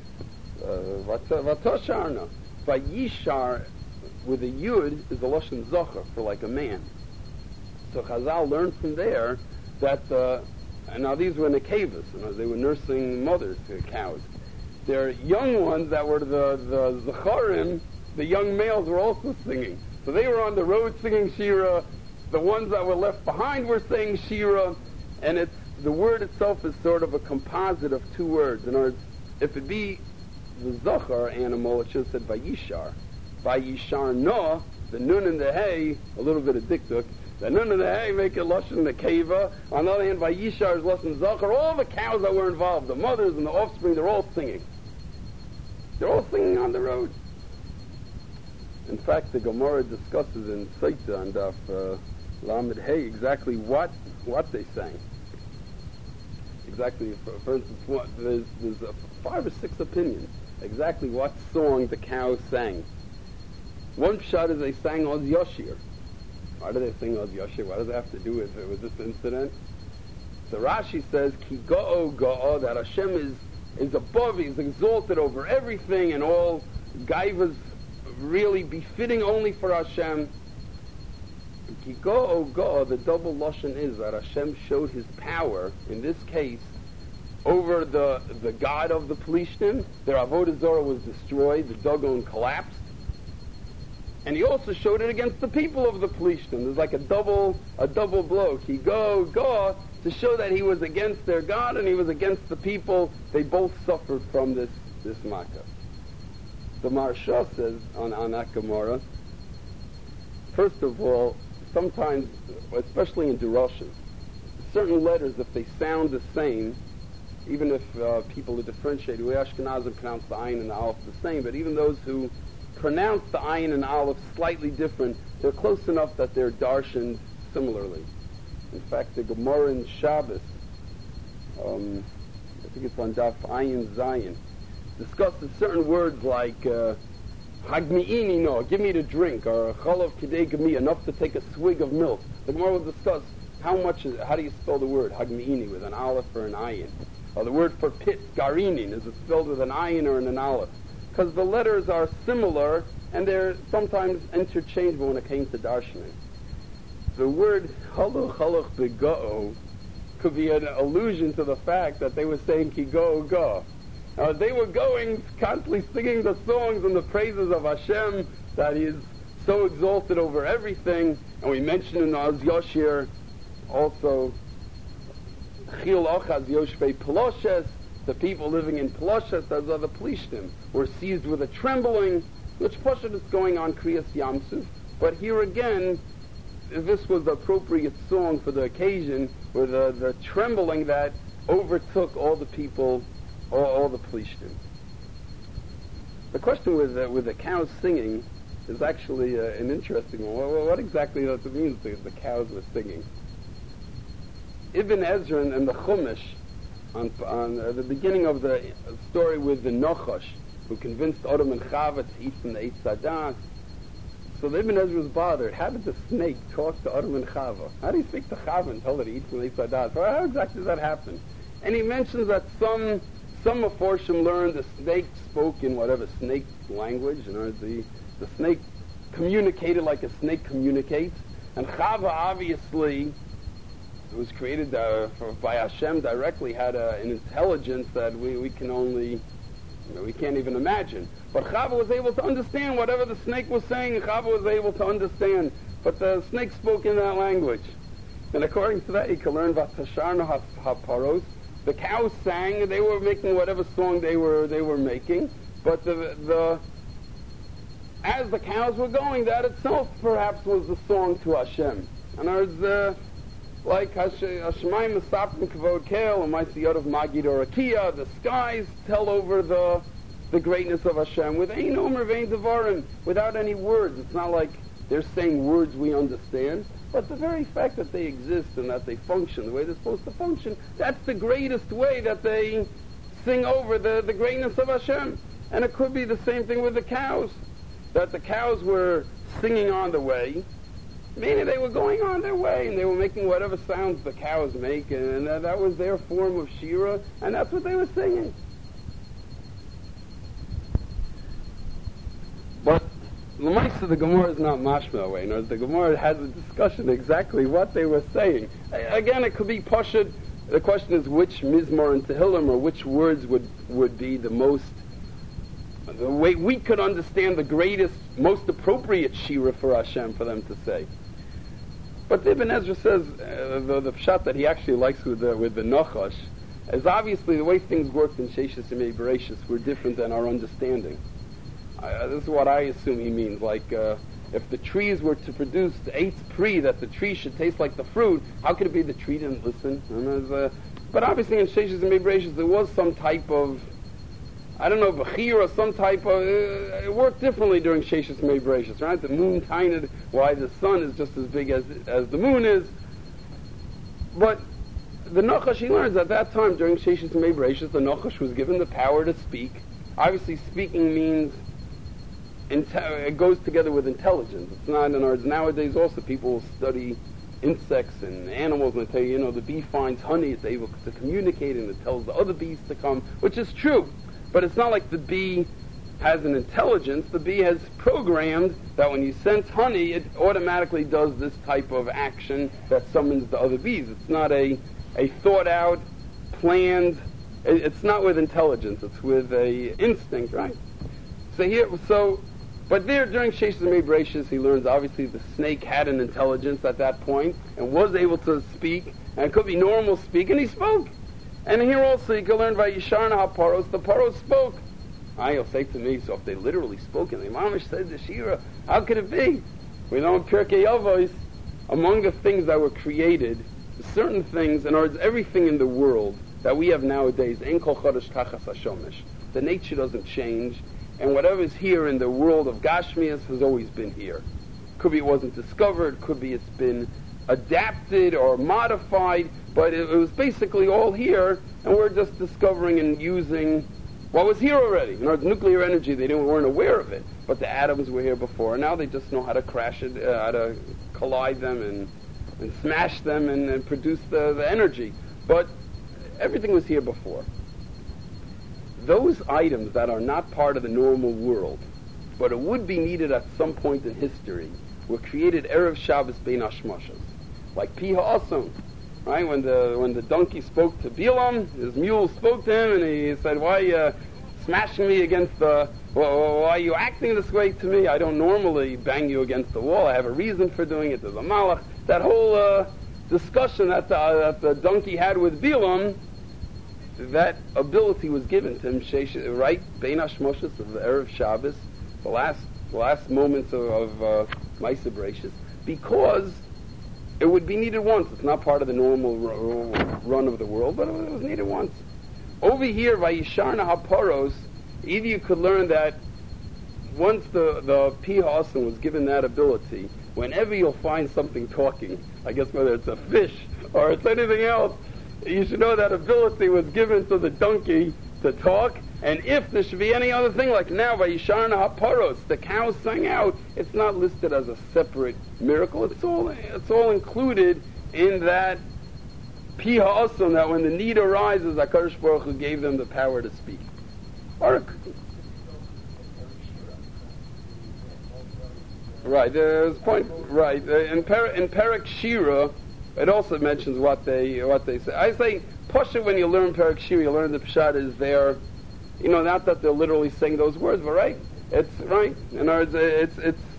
Vatosharna. Vayishar, with a Yud, is the Lashon Zocher, for like a man. So Chazal learned from there that, and now these were Nekevas, they were nursing mothers, cows. Their young ones that were the Zacharim, the young males were also singing. So they were on the road singing Shira. The ones that were left behind were saying Shira. And the word itself is sort of a composite of two words. In other words, if it be the Zachar animal, it should have said Vayishar. Vayishar no, the nun and the hay, a little bit of dikduk. The nun and the hay make it Lashon Nekeva. On the other hand, Vayishar is Lashon Zachar. All the cows that were involved, the mothers and the offspring, they're all singing. They're all singing on the road. In fact, the Gemara discusses in Saita and Daf Lamed Hey exactly what they sang. Exactly, for instance, there's 5 or 6 opinions exactly what song the cows sang. One pshat is they sang Oz Yoshir. Why do they sing Oz Yoshir? What does it have to do with this incident? So Rashi says, Ki go'o go'o, that Hashem is above, He's exalted over everything, and all gaivas really befitting only for Hashem. Ki go'o go'o, the double lashon is that Hashem showed His power, in this case, over the god of the Pelishtim. Their Avodah Zorah was destroyed, the Dagon collapsed. And He also showed it against the people of the Pelishtim. There's like a double blow. Ki go'o go'o, to show that He was against their God and He was against the people. They both suffered from this makkah. The Maharsha says on that Gemara, first of all, sometimes, especially in Durashim, certain letters, if they sound the same, even if people who differentiate, we Ashkenazim pronounce the Ayin and the Aleph the same, but even those who pronounce the Ayin and Aleph slightly different, they're close enough that they're darshaned similarly. In fact, the Gemara in Shabbos, I think it's on Daf Ayin Zayin, discusses certain words like Hagmi'ini, no, give me to drink, or Chalav Kidei Gemi, enough to take a swig of milk. The Gemara will discuss how do you spell the word Hagmi'ini, with an aleph or an ayin? Or the word for pit, Garinin, is it spelled with an ayin or an aleph? Because the letters are similar, and they're sometimes interchangeable when it came to darshaning. The word Haluch Haluch Bego'o could be an allusion to the fact that they were saying Ki Go Go. They were going, constantly singing the songs and the praises of Hashem, that He is so exalted over everything. And we mentioned in Oz Yoshir also, Chil Ochaz Yoshvei Peloshes, the people living in Peloshes, as are the Pelishtim, were seized with a trembling, which Pashat is going on Kriyas Yamsuf. But here again, this was the appropriate song for the occasion, where the trembling that overtook all the people, all the Pelishtim. The question with the cows singing is actually an interesting one. What exactly does it mean the cows were singing? Ibn Ezra and the Chumash, on the beginning of the story with the Nochash, who convinced Adam and Chava to eat from the Eitz Hadas. So the Ibn Ezra was bothered. How did the snake talk to Adam and Chava? How do you speak to Chava and tell her to eat from the Eitz Hadas? How exactly does that happen? And he mentions that some Meforshim learned the snake spoke in whatever snake language, the snake communicated like a snake communicates, and Chava obviously was created by Hashem directly, had an intelligence that we can only, we can't even imagine. But Chava was able to understand whatever the snake was saying, Chava was able to understand, but the snake spoke in that language. And according to that, you can learn Vatasharna HaParos. The cows sang, they were making whatever song they were making, but as the cows were going, that itself perhaps was the song to Hashem. In other words, Like Hashemayim Mesapim Kavod Kel, and Maisi Yod of Magid or Akia, the skies tell over the greatness of Hashem with Ein Omer Vein Devarim, without any words. It's not like they're saying words we understand, but the very fact that they exist and that they function the way they're supposed to function, that's the greatest way that they sing over the greatness of Hashem. And it could be the same thing with the cows, that the cows were singing on the way, meaning they were going on their way and they were making whatever sounds the cows make, and that was their form of Shira, and that's what they were singing. But the Gemara is not mashma that way. The Gemara has a discussion exactly what they were saying. Again, it could be pashut. The question is which mizmor and tehillim, or which words would be the way we could understand the greatest, most appropriate shira for Hashem, for them to say. But Ibn Ezra says the pshat that he actually likes with the Nachash is obviously the way things worked in Sheshis Yemei Bereshis were different than our understanding. This is what I assume he means. Like if the trees were to produce the eighth pri, that the tree should taste like the fruit, how could it be the tree didn't listen? But obviously in Sheshis Yemei Bereshis there was some type of, I don't know, bechir or some type of, it worked differently during Sheshis Yemei Bereshis, right? The moon tined why the sun is just as big as the moon is. But the Nachash, he learns at that time during Sheshis Yemei Bereshis, the Nachash was given the power to speak. Obviously speaking means, it goes together with intelligence. It's not, in other words, nowadays also people study insects and animals and they tell you, the bee finds honey, it's able to communicate and it tells the other bees to come, which is true. But it's not like the bee has an intelligence. The bee has programmed that when you sense honey, it automatically does this type of action that summons the other bees. It's not a thought out, planned, it's not with intelligence, it's with a instinct, right? But there during Sheshis Yemei Bereshis, he learns obviously the snake had an intelligence at that point and was able to speak, and it could be normal speak, and he spoke. And here also you can learn by Yisharna HaParos, the Paros spoke. You'll say to me, so if they literally spoke and the Mamish said the Shira, how could it be? We know in Pirkei Avos, among the things that were created, certain things, in other words, everything in the world that we have nowadays, Ein Kol Chodesh Tachas HaShomesh, the nature doesn't change, and whatever's here in the world of Gashmias has always been here. Could be it wasn't discovered, could be it's been adapted or modified, but it was basically all here, and we're just discovering and using what was here already. In other words, nuclear energy, they weren't aware of it, but the atoms were here before, and now they just know how to crash it, how to collide them and smash them and produce the energy. But everything was here before. Those items that are not part of the normal world, but it would be needed at some point in history, were created Erev Shabbos Bein Hashmashos. Like Pi Ha'ason, right? When the donkey spoke to Bilam, his mule spoke to him, and he said, "Why are you smashing me against the? Why are you acting this way to me? I don't normally bang you against the wall. I have a reason for doing it. There's a malach." That whole discussion that the donkey had with Bilam, that ability was given to him, right? Bein Hashmashos of the Erev Shabbos, the last moments of Maaseh Bereshis, because it would be needed once. It's not part of the normal run of the world, but it was needed once. Over here, by Yisharna HaParos, either you could learn that once the Pi Ha'ason was given that ability, whenever you'll find something talking, I guess whether it's a fish or it's anything else, you should know that ability was given to the donkey to talk. And if there should be any other thing, like now by Yisharna HaParos, the cows sang out, it's not listed as a separate miracle. It's all included in that Pi Ha'ason, that when the need arises, HaKadosh Baruch Hu gave them the power to speak. Right, there's a point. Right, in Perek Shira, it also mentions what they say. I say, Pasha, when you learn Perek Shira, you learn the Pshat is there. Not that they're literally saying those words, but right, it's right. In other words,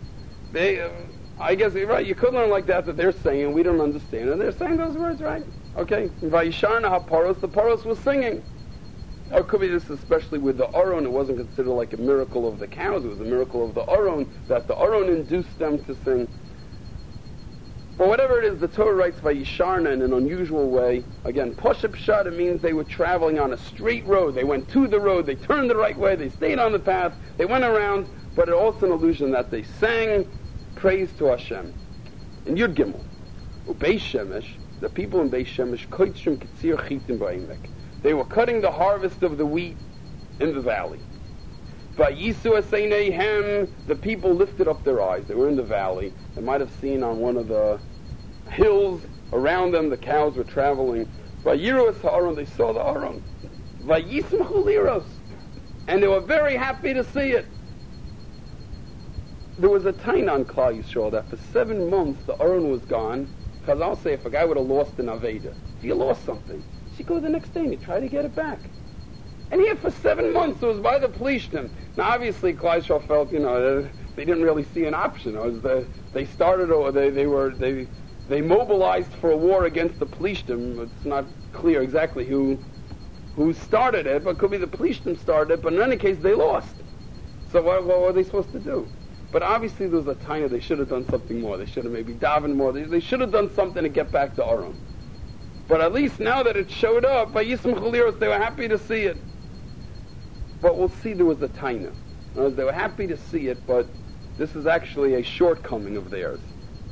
I guess you're right. You could learn like that they're saying, and we don't understand, and they're saying those words, right? Okay. Vayisharna HaParos, the Paros was singing. Or it could be this, especially with the Aron. It wasn't considered like a miracle of the cows. It was a miracle of the Aron, that the Aron induced them to sing. But whatever it is, the Torah writes Vayisharna in an unusual way. Again, Poshup Pshat, it means they were traveling on a straight road. They went to the road, they turned the right way, they stayed on the path, they went around, but it also an allusion that they sang praise to Hashem. In Yud Gimel, Beis Shemesh, the people in Beis Shemesh, Koitshim Kitzir Chitim Ba'imek. They were cutting the harvest of the wheat in the valley. Vayisu Aseineihem, the people lifted up their eyes. They were in the valley. They might have seen on one of the hills around them, the cows were traveling. Vayiru Ha'aron, they saw the Aron. Vayismachu Liros, and they were very happy to see it. There was a time on Klal Yisrael that for 7 months the Aron was gone. Because I'll say if a guy would have lost an Aveda, if you lost something, you go the next day and you try to get it back. And here for 7 months it was by the Plishtim. Now obviously Klal Yisrael felt, they didn't really see an option. It was they started, or they mobilized for a war against the Plishtim. It's not clear exactly who started it, but it could be the Plishtim started it, but in any case they lost. So what were they supposed to do? But obviously there was a time they should have done something more. They should have maybe davened more. They should have done something to get back to Aram. But at least now that it showed up, by Yism Chaliros, they were happy to see it. But we'll see there was a taina. They were happy to see it, but this is actually a shortcoming of theirs.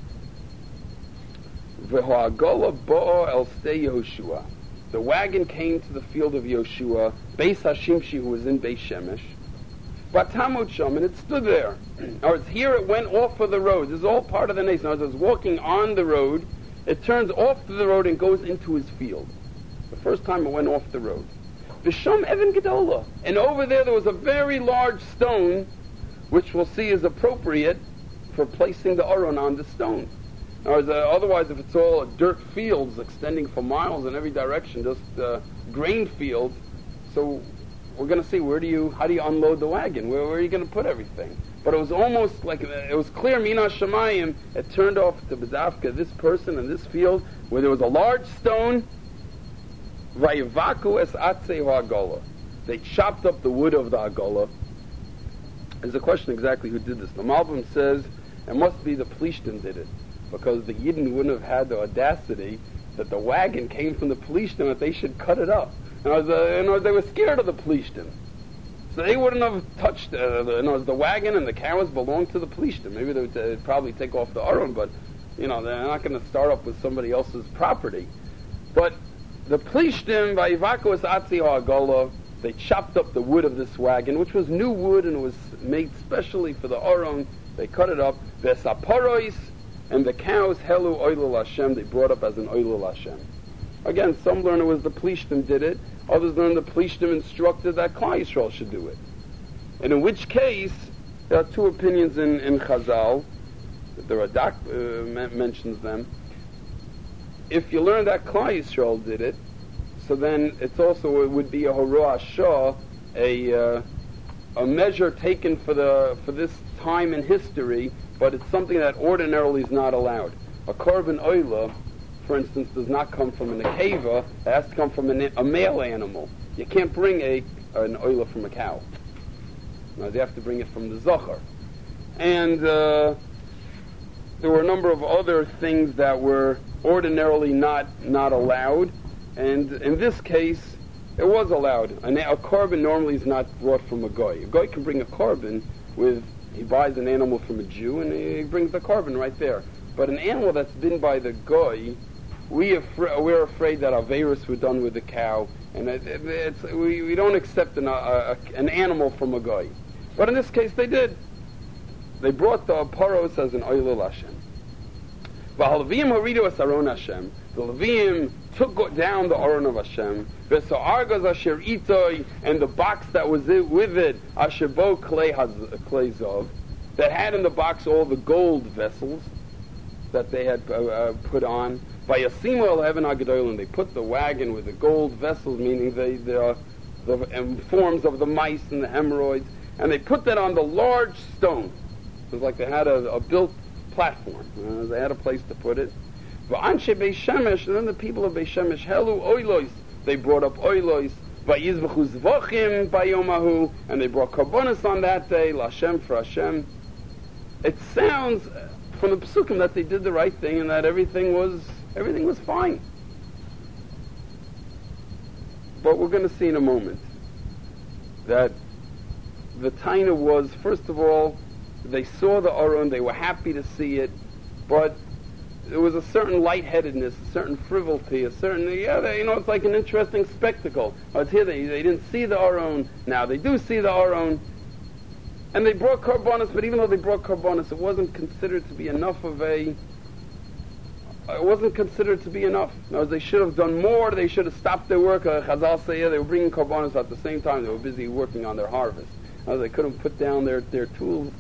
V'ho'agola bo'o el stei Yehoshua. The wagon came to the field of Yehoshua, Beis Hashimshi, who was in Beis Shemesh. Batamot Sham, and it stood there. Or it's here it went off of the road. This is all part of the nation. As it was walking on the road, it turns off the road and goes into his field. The first time it went off the road. V'sham Evan Gedola. And over there was a very large stone, which we'll see is appropriate for placing the Aron on the stone. Otherwise, if it's all dirt fields extending for miles in every direction, just grain fields, so we're going to see how do you unload the wagon? Where are you going to put everything? But it was almost like, it was clear, Mina Shemayim, it turned off to B'davka, this person in this field, where there was a large stone, Vayivaku es atzei ha'agola. They chopped up the wood of the agola. There's a question exactly who did this. The Malbim says, it must be the Plishtim did it, because the Yidden wouldn't have had the audacity that the wagon came from the Plishtim, that they should cut it up. They were scared of the Plishtim. So they wouldn't have touched the wagon and the cows belonged to the Plishtim. Maybe they would probably take off the Aron, but they're not going to start up with somebody else's property. But the Plishtim, Vayivaku es atzei ha'agola, they chopped up the wood of this wagon, which was new wood and it was made specially for the Aron. They cut it up. V'saparois, and the cows, helu oilul Hashem, they brought up as an oilul Hashem. Again, some learn it was the Plishtim did it. Others learn the Plishtim instructed that Klal Yisrael should do it. And in which case, there are two opinions in Chazal. The Radak mentions them. If you learn that Klal Yisrael did it, so then it would be a horoah shah, a measure taken for this time in history, but it's something that ordinarily is not allowed. A korban oila, for instance, does not come from an akeva. It has to come from a male animal. You can't bring an oila from a cow. You have to bring it from the zachar. And there were a number of other things that were ordinarily not allowed. And in this case, it was allowed. A korban normally is not brought from a goy. A goy can bring a korban he buys an animal from a Jew and he brings the korban right there. But an animal that's been by the goy, we're afraid that averos were done with the cow, and we don't accept an animal from a goy. But in this case, they did. They brought the paros as an oilul Hashem. V'halavim haridu es aron Hashem. The Levim took down the Aron of Hashem. V'sa'argaz asher itoi, and the box that was with it, asher bo klei zov, that had in the box all the gold vessels that they had put on. Vayasimu el heaven hagadolim, they put the wagon with the gold vessels, meaning the forms of the mice and the hemorrhoids, and they put that on the large stone. It was like they had a built platform. They had a place to put it. V'anshe Beis Shemesh, and then the people of Beis Shemesh, helu oilos, they brought up oilos. Vayizvachu zvachim bayomahu, and they brought karbonos on that day, l'Hashem, for Hashem. It sounds, from the Pesukim that they did the right thing and that everything was fine. But we're going to see in a moment that the Taina was, first of all, they saw the Aron, they were happy to see it, but there was a certain lightheadedness, a certain frivolity, a certain, it's like an interesting spectacle. I was here, they didn't see the Aron, now they do see the Aron, and they brought Karbonis, but even though they brought Karbonis, it wasn't considered to be enough. No, they should have done more, they should have stopped their work. Chazal say, they were bringing Karbonis at the same time, they were busy working on their harvest. They couldn't put down their tools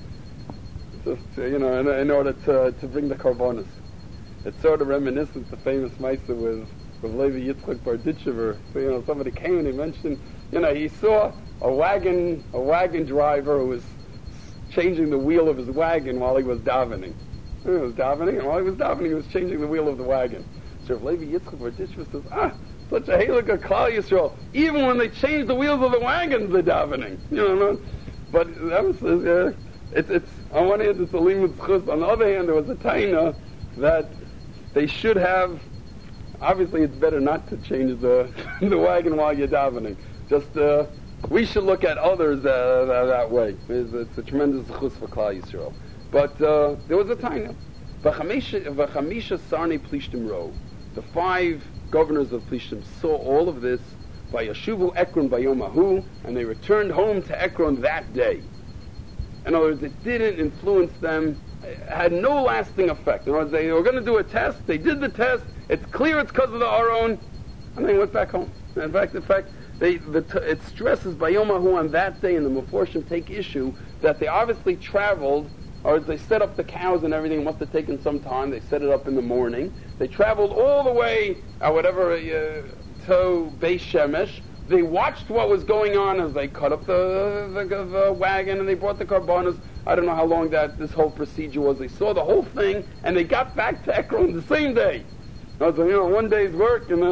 in order to bring the Karbonis. It's sort of reminiscent, the famous Maisa with Levi Yitzchak Barditchever. So, somebody came and he mentioned, he saw a wagon driver who was changing the wheel of his wagon while he was davening. He was davening, and while he was davening, he was changing the wheel of the wagon. So Levi Yitzchak Barditchever says, such a halakha Klal Yisrael. Even when they change the wheels of the wagons, they're davening. But that was, it's on one hand it's a limud zchus. On the other hand, there was a taina that they should have. Obviously, it's better not to change the wagon while you're davening. Just we should look at others that way. It's a tremendous zchus for Klal Yisrael. But there was a taina. V'chamisha sarnei plishtim ro. The 5 governors of Plishtim saw all of this by Yashuvu Ekron Bayomahu, and they returned home to Ekron that day. In other words, it didn't influence them, it had no lasting effect. In other words, they were going to do a test, they did the test, it's clear it's because of the Aron, and they went back home. In fact, it stresses Bayomahu on that day, and the Meforshim take issue that they obviously traveled, or they set up the cows and everything. It must have taken some time. They set it up in the morning. They traveled all the way, to Beis Shemesh. They watched what was going on as they cut up the wagon and they brought the Karbonos. I don't know how long this whole procedure was. They saw the whole thing and they got back to Ekron the same day. So, one day's work and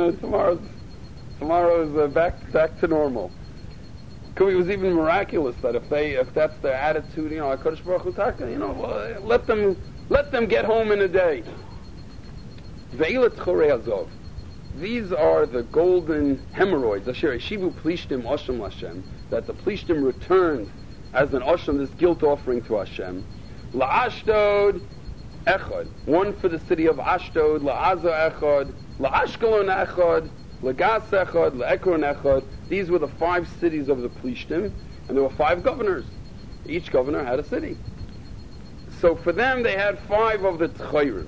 tomorrow's back to normal. It was even miraculous that if that's their attitude, HaKadosh Baruch Hu Taka, let them get home in a day. Ve'ilat Chorei Azov. These are the golden hemorrhoids, Asher Yeshivu Plishtim Osham Lashem, that the Plishtim returned as an Osham, this guilt offering to Hashem. La'ashdod Echad, one for the city of Ashdod, La'aza Echad, La'ashkelon Echad, Lagas Echad, La'ekron Echad. These were the 5 cities of the Plishtim, and there were 5 governors. Each governor had a city. So for them, they had 5 of the Tchayrim.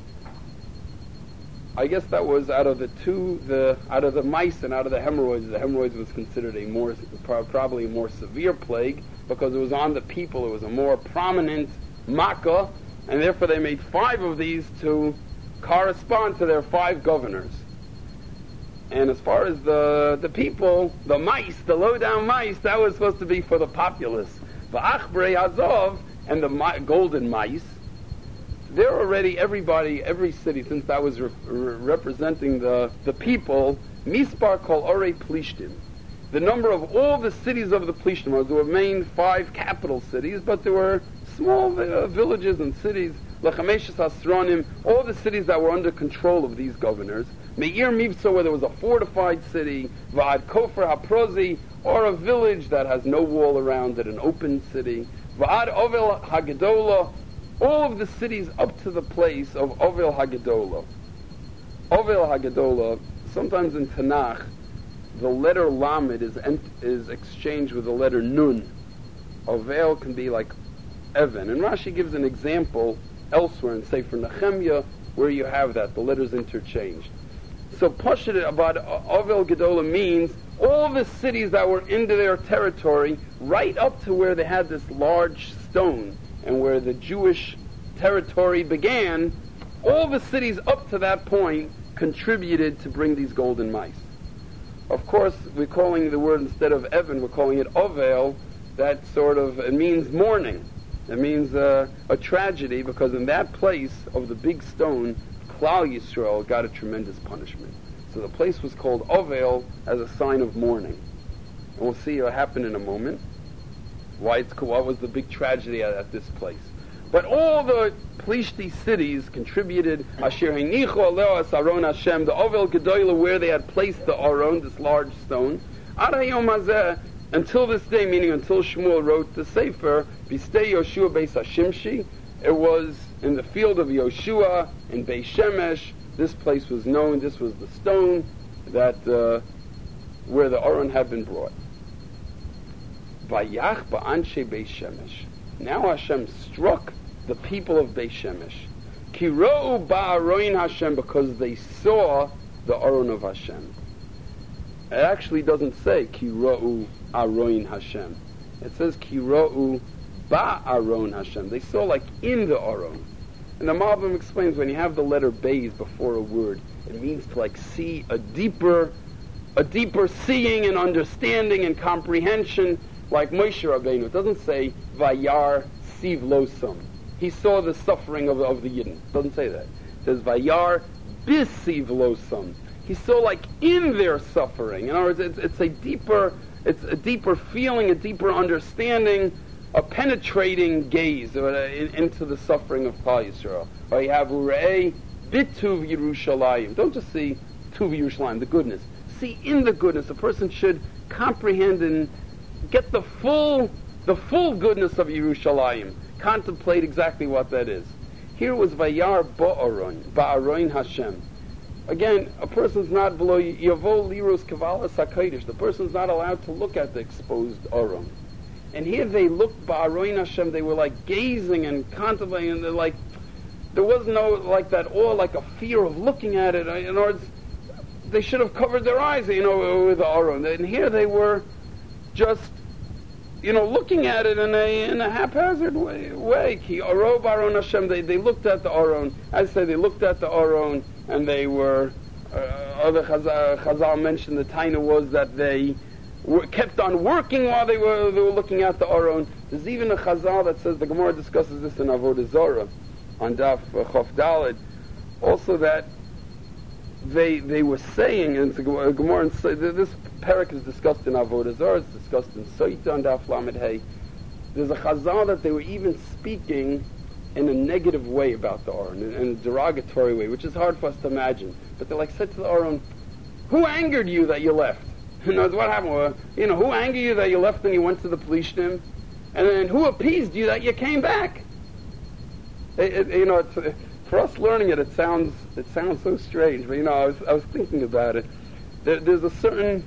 I guess that was out of the mice and out of the hemorrhoids. The hemorrhoids was considered probably a more severe plague because it was on the people. It was a more prominent makkah, and therefore they made 5 of these to correspond to their 5 governors. And as far as the people, the mice, the low-down mice, that was supposed to be for the populace. The Achbrei Azov and the golden mice, they're already, every city, since that was representing the people, Mispar Kol Orei Plishtim. The number of all the cities of the Plishtim, there were main 5 capital cities, but there were small villages and cities, Lechameshes Hasronim, all the cities that were under control of these governors. Meir Mivtza, where there was a fortified city, Va'ad Kofer HaProzi, or a village that has no wall around it, an open city, Va'ad Ovel HaGedolah, all of the cities up to the place of Ovel HaGedolah. Ovel HaGedolah, sometimes in Tanakh, the letter Lamed is exchanged with the letter Nun. Ovel can be like Evan. And Rashi gives an example elsewhere in Sefer Nehemiah where you have that, the letters interchanged. So Pashut about Ovel Gedolah means all the cities that were into their territory, right up to where they had this large stone and where the Jewish territory began, all the cities up to that point contributed to bring these golden mice. Of course, we're calling the word, instead of Evan, we're calling it Ovel. That it means mourning. It means a tragedy, because in that place of the big stone, Klal Yisrael got a tremendous punishment. So the place was called Ovel as a sign of mourning. And we'll see what happened in a moment. What was the big tragedy at this place? But all the Plishti cities contributed Asher Heinichu Aleo as Aron Hashem, the Ovel Gedolah, where they had placed the Aron, this large stone. Ad Hayom Hazeh, until this day, meaning until Shmuel wrote the Sefer, Bistei Yoshua Beis Hashimshi, it was in the field of Yoshua in Beis Shemesh. This place was known. This was the stone that where the Aron had been brought. Vayach ba'anshe Beis Shemesh. Now Hashem struck the people of Beis Shemesh. Ki ro'u ba'aroin Hashem, because they saw the Aron of Hashem. It actually doesn't say Ki ro'u aroin Hashem. It says Ki ro'u ba'aron Hashem. They saw like in the Aron. And the Malbim explains when you have the letter Beis before a word, it means to like see a deeper seeing and understanding and comprehension, like Moshe Rabbeinu. It doesn't say Vayar Siv Losam. He saw the suffering of the Yidden. It doesn't say that. It says Vayar Bisiv Losam. He saw like in their suffering. In other words, it's a deeper feeling, a deeper understanding, a penetrating gaze into the suffering of Klal Yisrael. Or you have Urei Bituv Yerushalayim. Don't just see Tuv Yerushalayim, the goodness. See in the goodness. A person should comprehend and get the full goodness of Yerushalayim. Contemplate exactly what that is. Here was Vayar Ba'aroin Hashem. Again, a person's not below Yavo Liros Kavalas HaKodesh. The person's not allowed to look at the exposed Aron. And here they looked Ba'aroin Hashem. They were like gazing and contemplating, and they're like, there was no like that awe, like a fear of looking at it. In other words, they should have covered their eyes, with the Aron. And here they were just, looking at it in a haphazard way. Ki Aro Ba'aron Hashem. They looked at the Aron. I say they looked at the Aron, and they were. Other Chazal mentioned the taina was that they kept on working while they were looking at the Aron. There's even a Chazal that says, the Gemara discusses this in Avodah Zorah on Daf Chof Daled, also that they were saying, and Gemara, this parak is discussed in Avodah Zorah, it's discussed in Soita on Daf Lamed Hey. There's a Chazal that they were even speaking in a negative way about the Aron, in a derogatory way, which is hard for us to imagine. But they said to the Aron, who angered you that you left? What happened? Well, who angered you that you left and you went to the Plishtim? And then who appeased you that you came back? For us learning it, it sounds so strange. But I was thinking about it. There's a certain,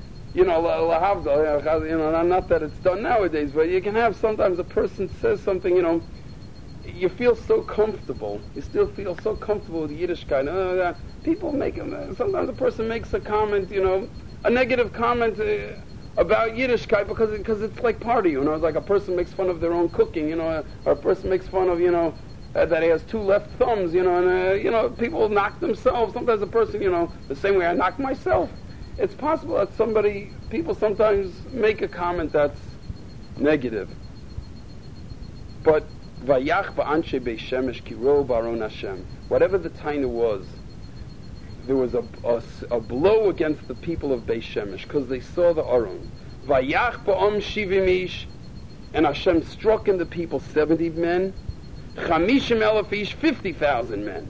lahavdal, not that it's done nowadays, but you can have sometimes a person says something, you feel so comfortable. You still feel so comfortable with Yiddishkeit. People sometimes a person makes a comment, a negative comment about Yiddishkeit because it's like part of you. It's like a person makes fun of their own cooking, or a person makes fun of, that he has two left thumbs, and people knock themselves. Sometimes a person, the same way I knock myself. It's possible that people sometimes make a comment that's negative. But Vayach ba'anshe Beis Shemesh ki ro ba'aron Hashem. Whatever the taina was, there was a blow against the people of Beis Shemesh because they saw the Aron. Vayach ba'om shivim ish, and Hashem struck in the people 70 men. Chamishim elef ish, 50,000 men.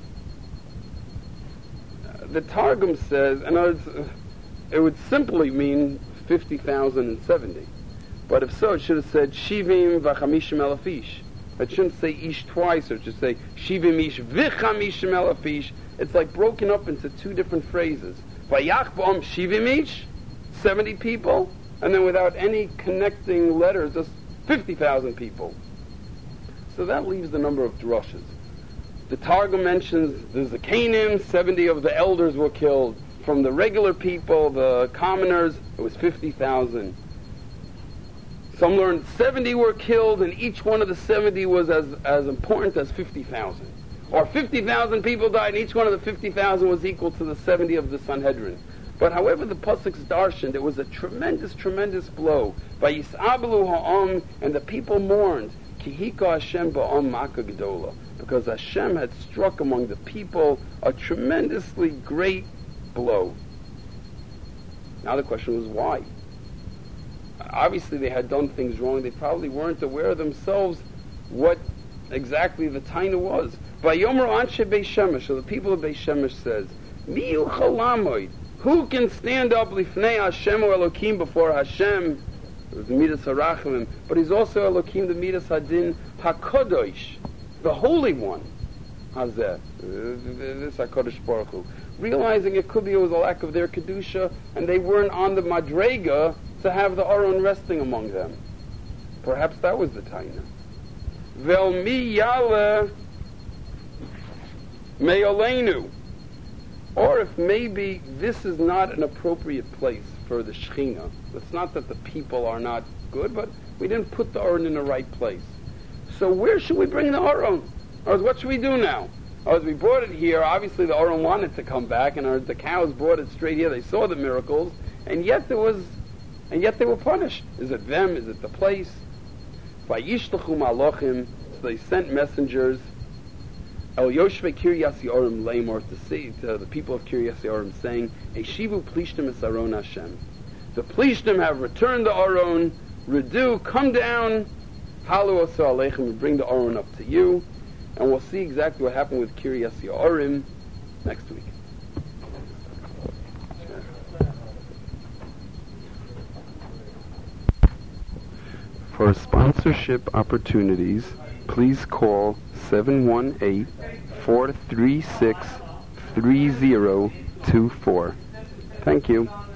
The Targum says, it would simply mean 50,070. But if so, it should have said shivim v'chamishim elef ish. It shouldn't say ish twice, or it should say shivim ish v'chamishim elef ish. It's like broken up into two different phrases. Vayach b'om shivim ish, 70 people, and then without any connecting letters, just 50,000 people. So that leaves the number of drushes. The Targum mentions there's a Canaan, 70 of the elders were killed. From the regular people, the commoners, it was 50,000. Some learned 70 were killed, and each one of the 70 was as important as 50,000. Or 50,000 people died, and each one of the 50,000 was equal to the 70 of the Sanhedrin. But however the Pasuk's darshan, it was a tremendous, tremendous blow. Vayisabelu ha'am, and the people mourned. Ki hika Hashem ba'am maka gedola. Because Hashem had struck among the people a tremendously great blow. Now the question was why? Obviously they had done things wrong. They probably weren't aware themselves what exactly the taina was. Vayomer anshe Beis Shemesh, so the people of Beis Shemesh says, Mi yuchal lamoid, who can stand up lifnei Hashem or Elokim before Hashem? It was the Midas HaRachamim, but he's also Elokim, the Midas Hadin HaKadosh, the Holy One. Hazeh, this HaKadosh Baruch Hu. Realizing it could be it was a lack of their Kedusha, and they weren't on the Madrega to have the Aron resting among them. Perhaps that was the Taina. Vel mi yale me'olenu. Or if maybe this is not an appropriate place for the Shechina. It's not that the people are not good, but we didn't put the Aron in the right place. So where should we bring the Aron? Or what should we do now? As we brought it here, obviously the Aron wanted to come back, and the cows brought it straight here. They saw the miracles, and yet they were punished. Is it them? Is it the place? Vayishlachu malachim, so they sent messengers. El Yoshve Kiryas Yearim Lamor, to say to the people of Kiryas Yearim, saying, Eshivu Plishtim es Aron Hashem. The Plishtim have returned the Aron. Redu, come down. Halu oso aleichem, and bring the Aron up to you. And we'll see exactly what happened with Kiryas Yearim next week. For sponsorship opportunities, please call 718-436-3024. Thank you.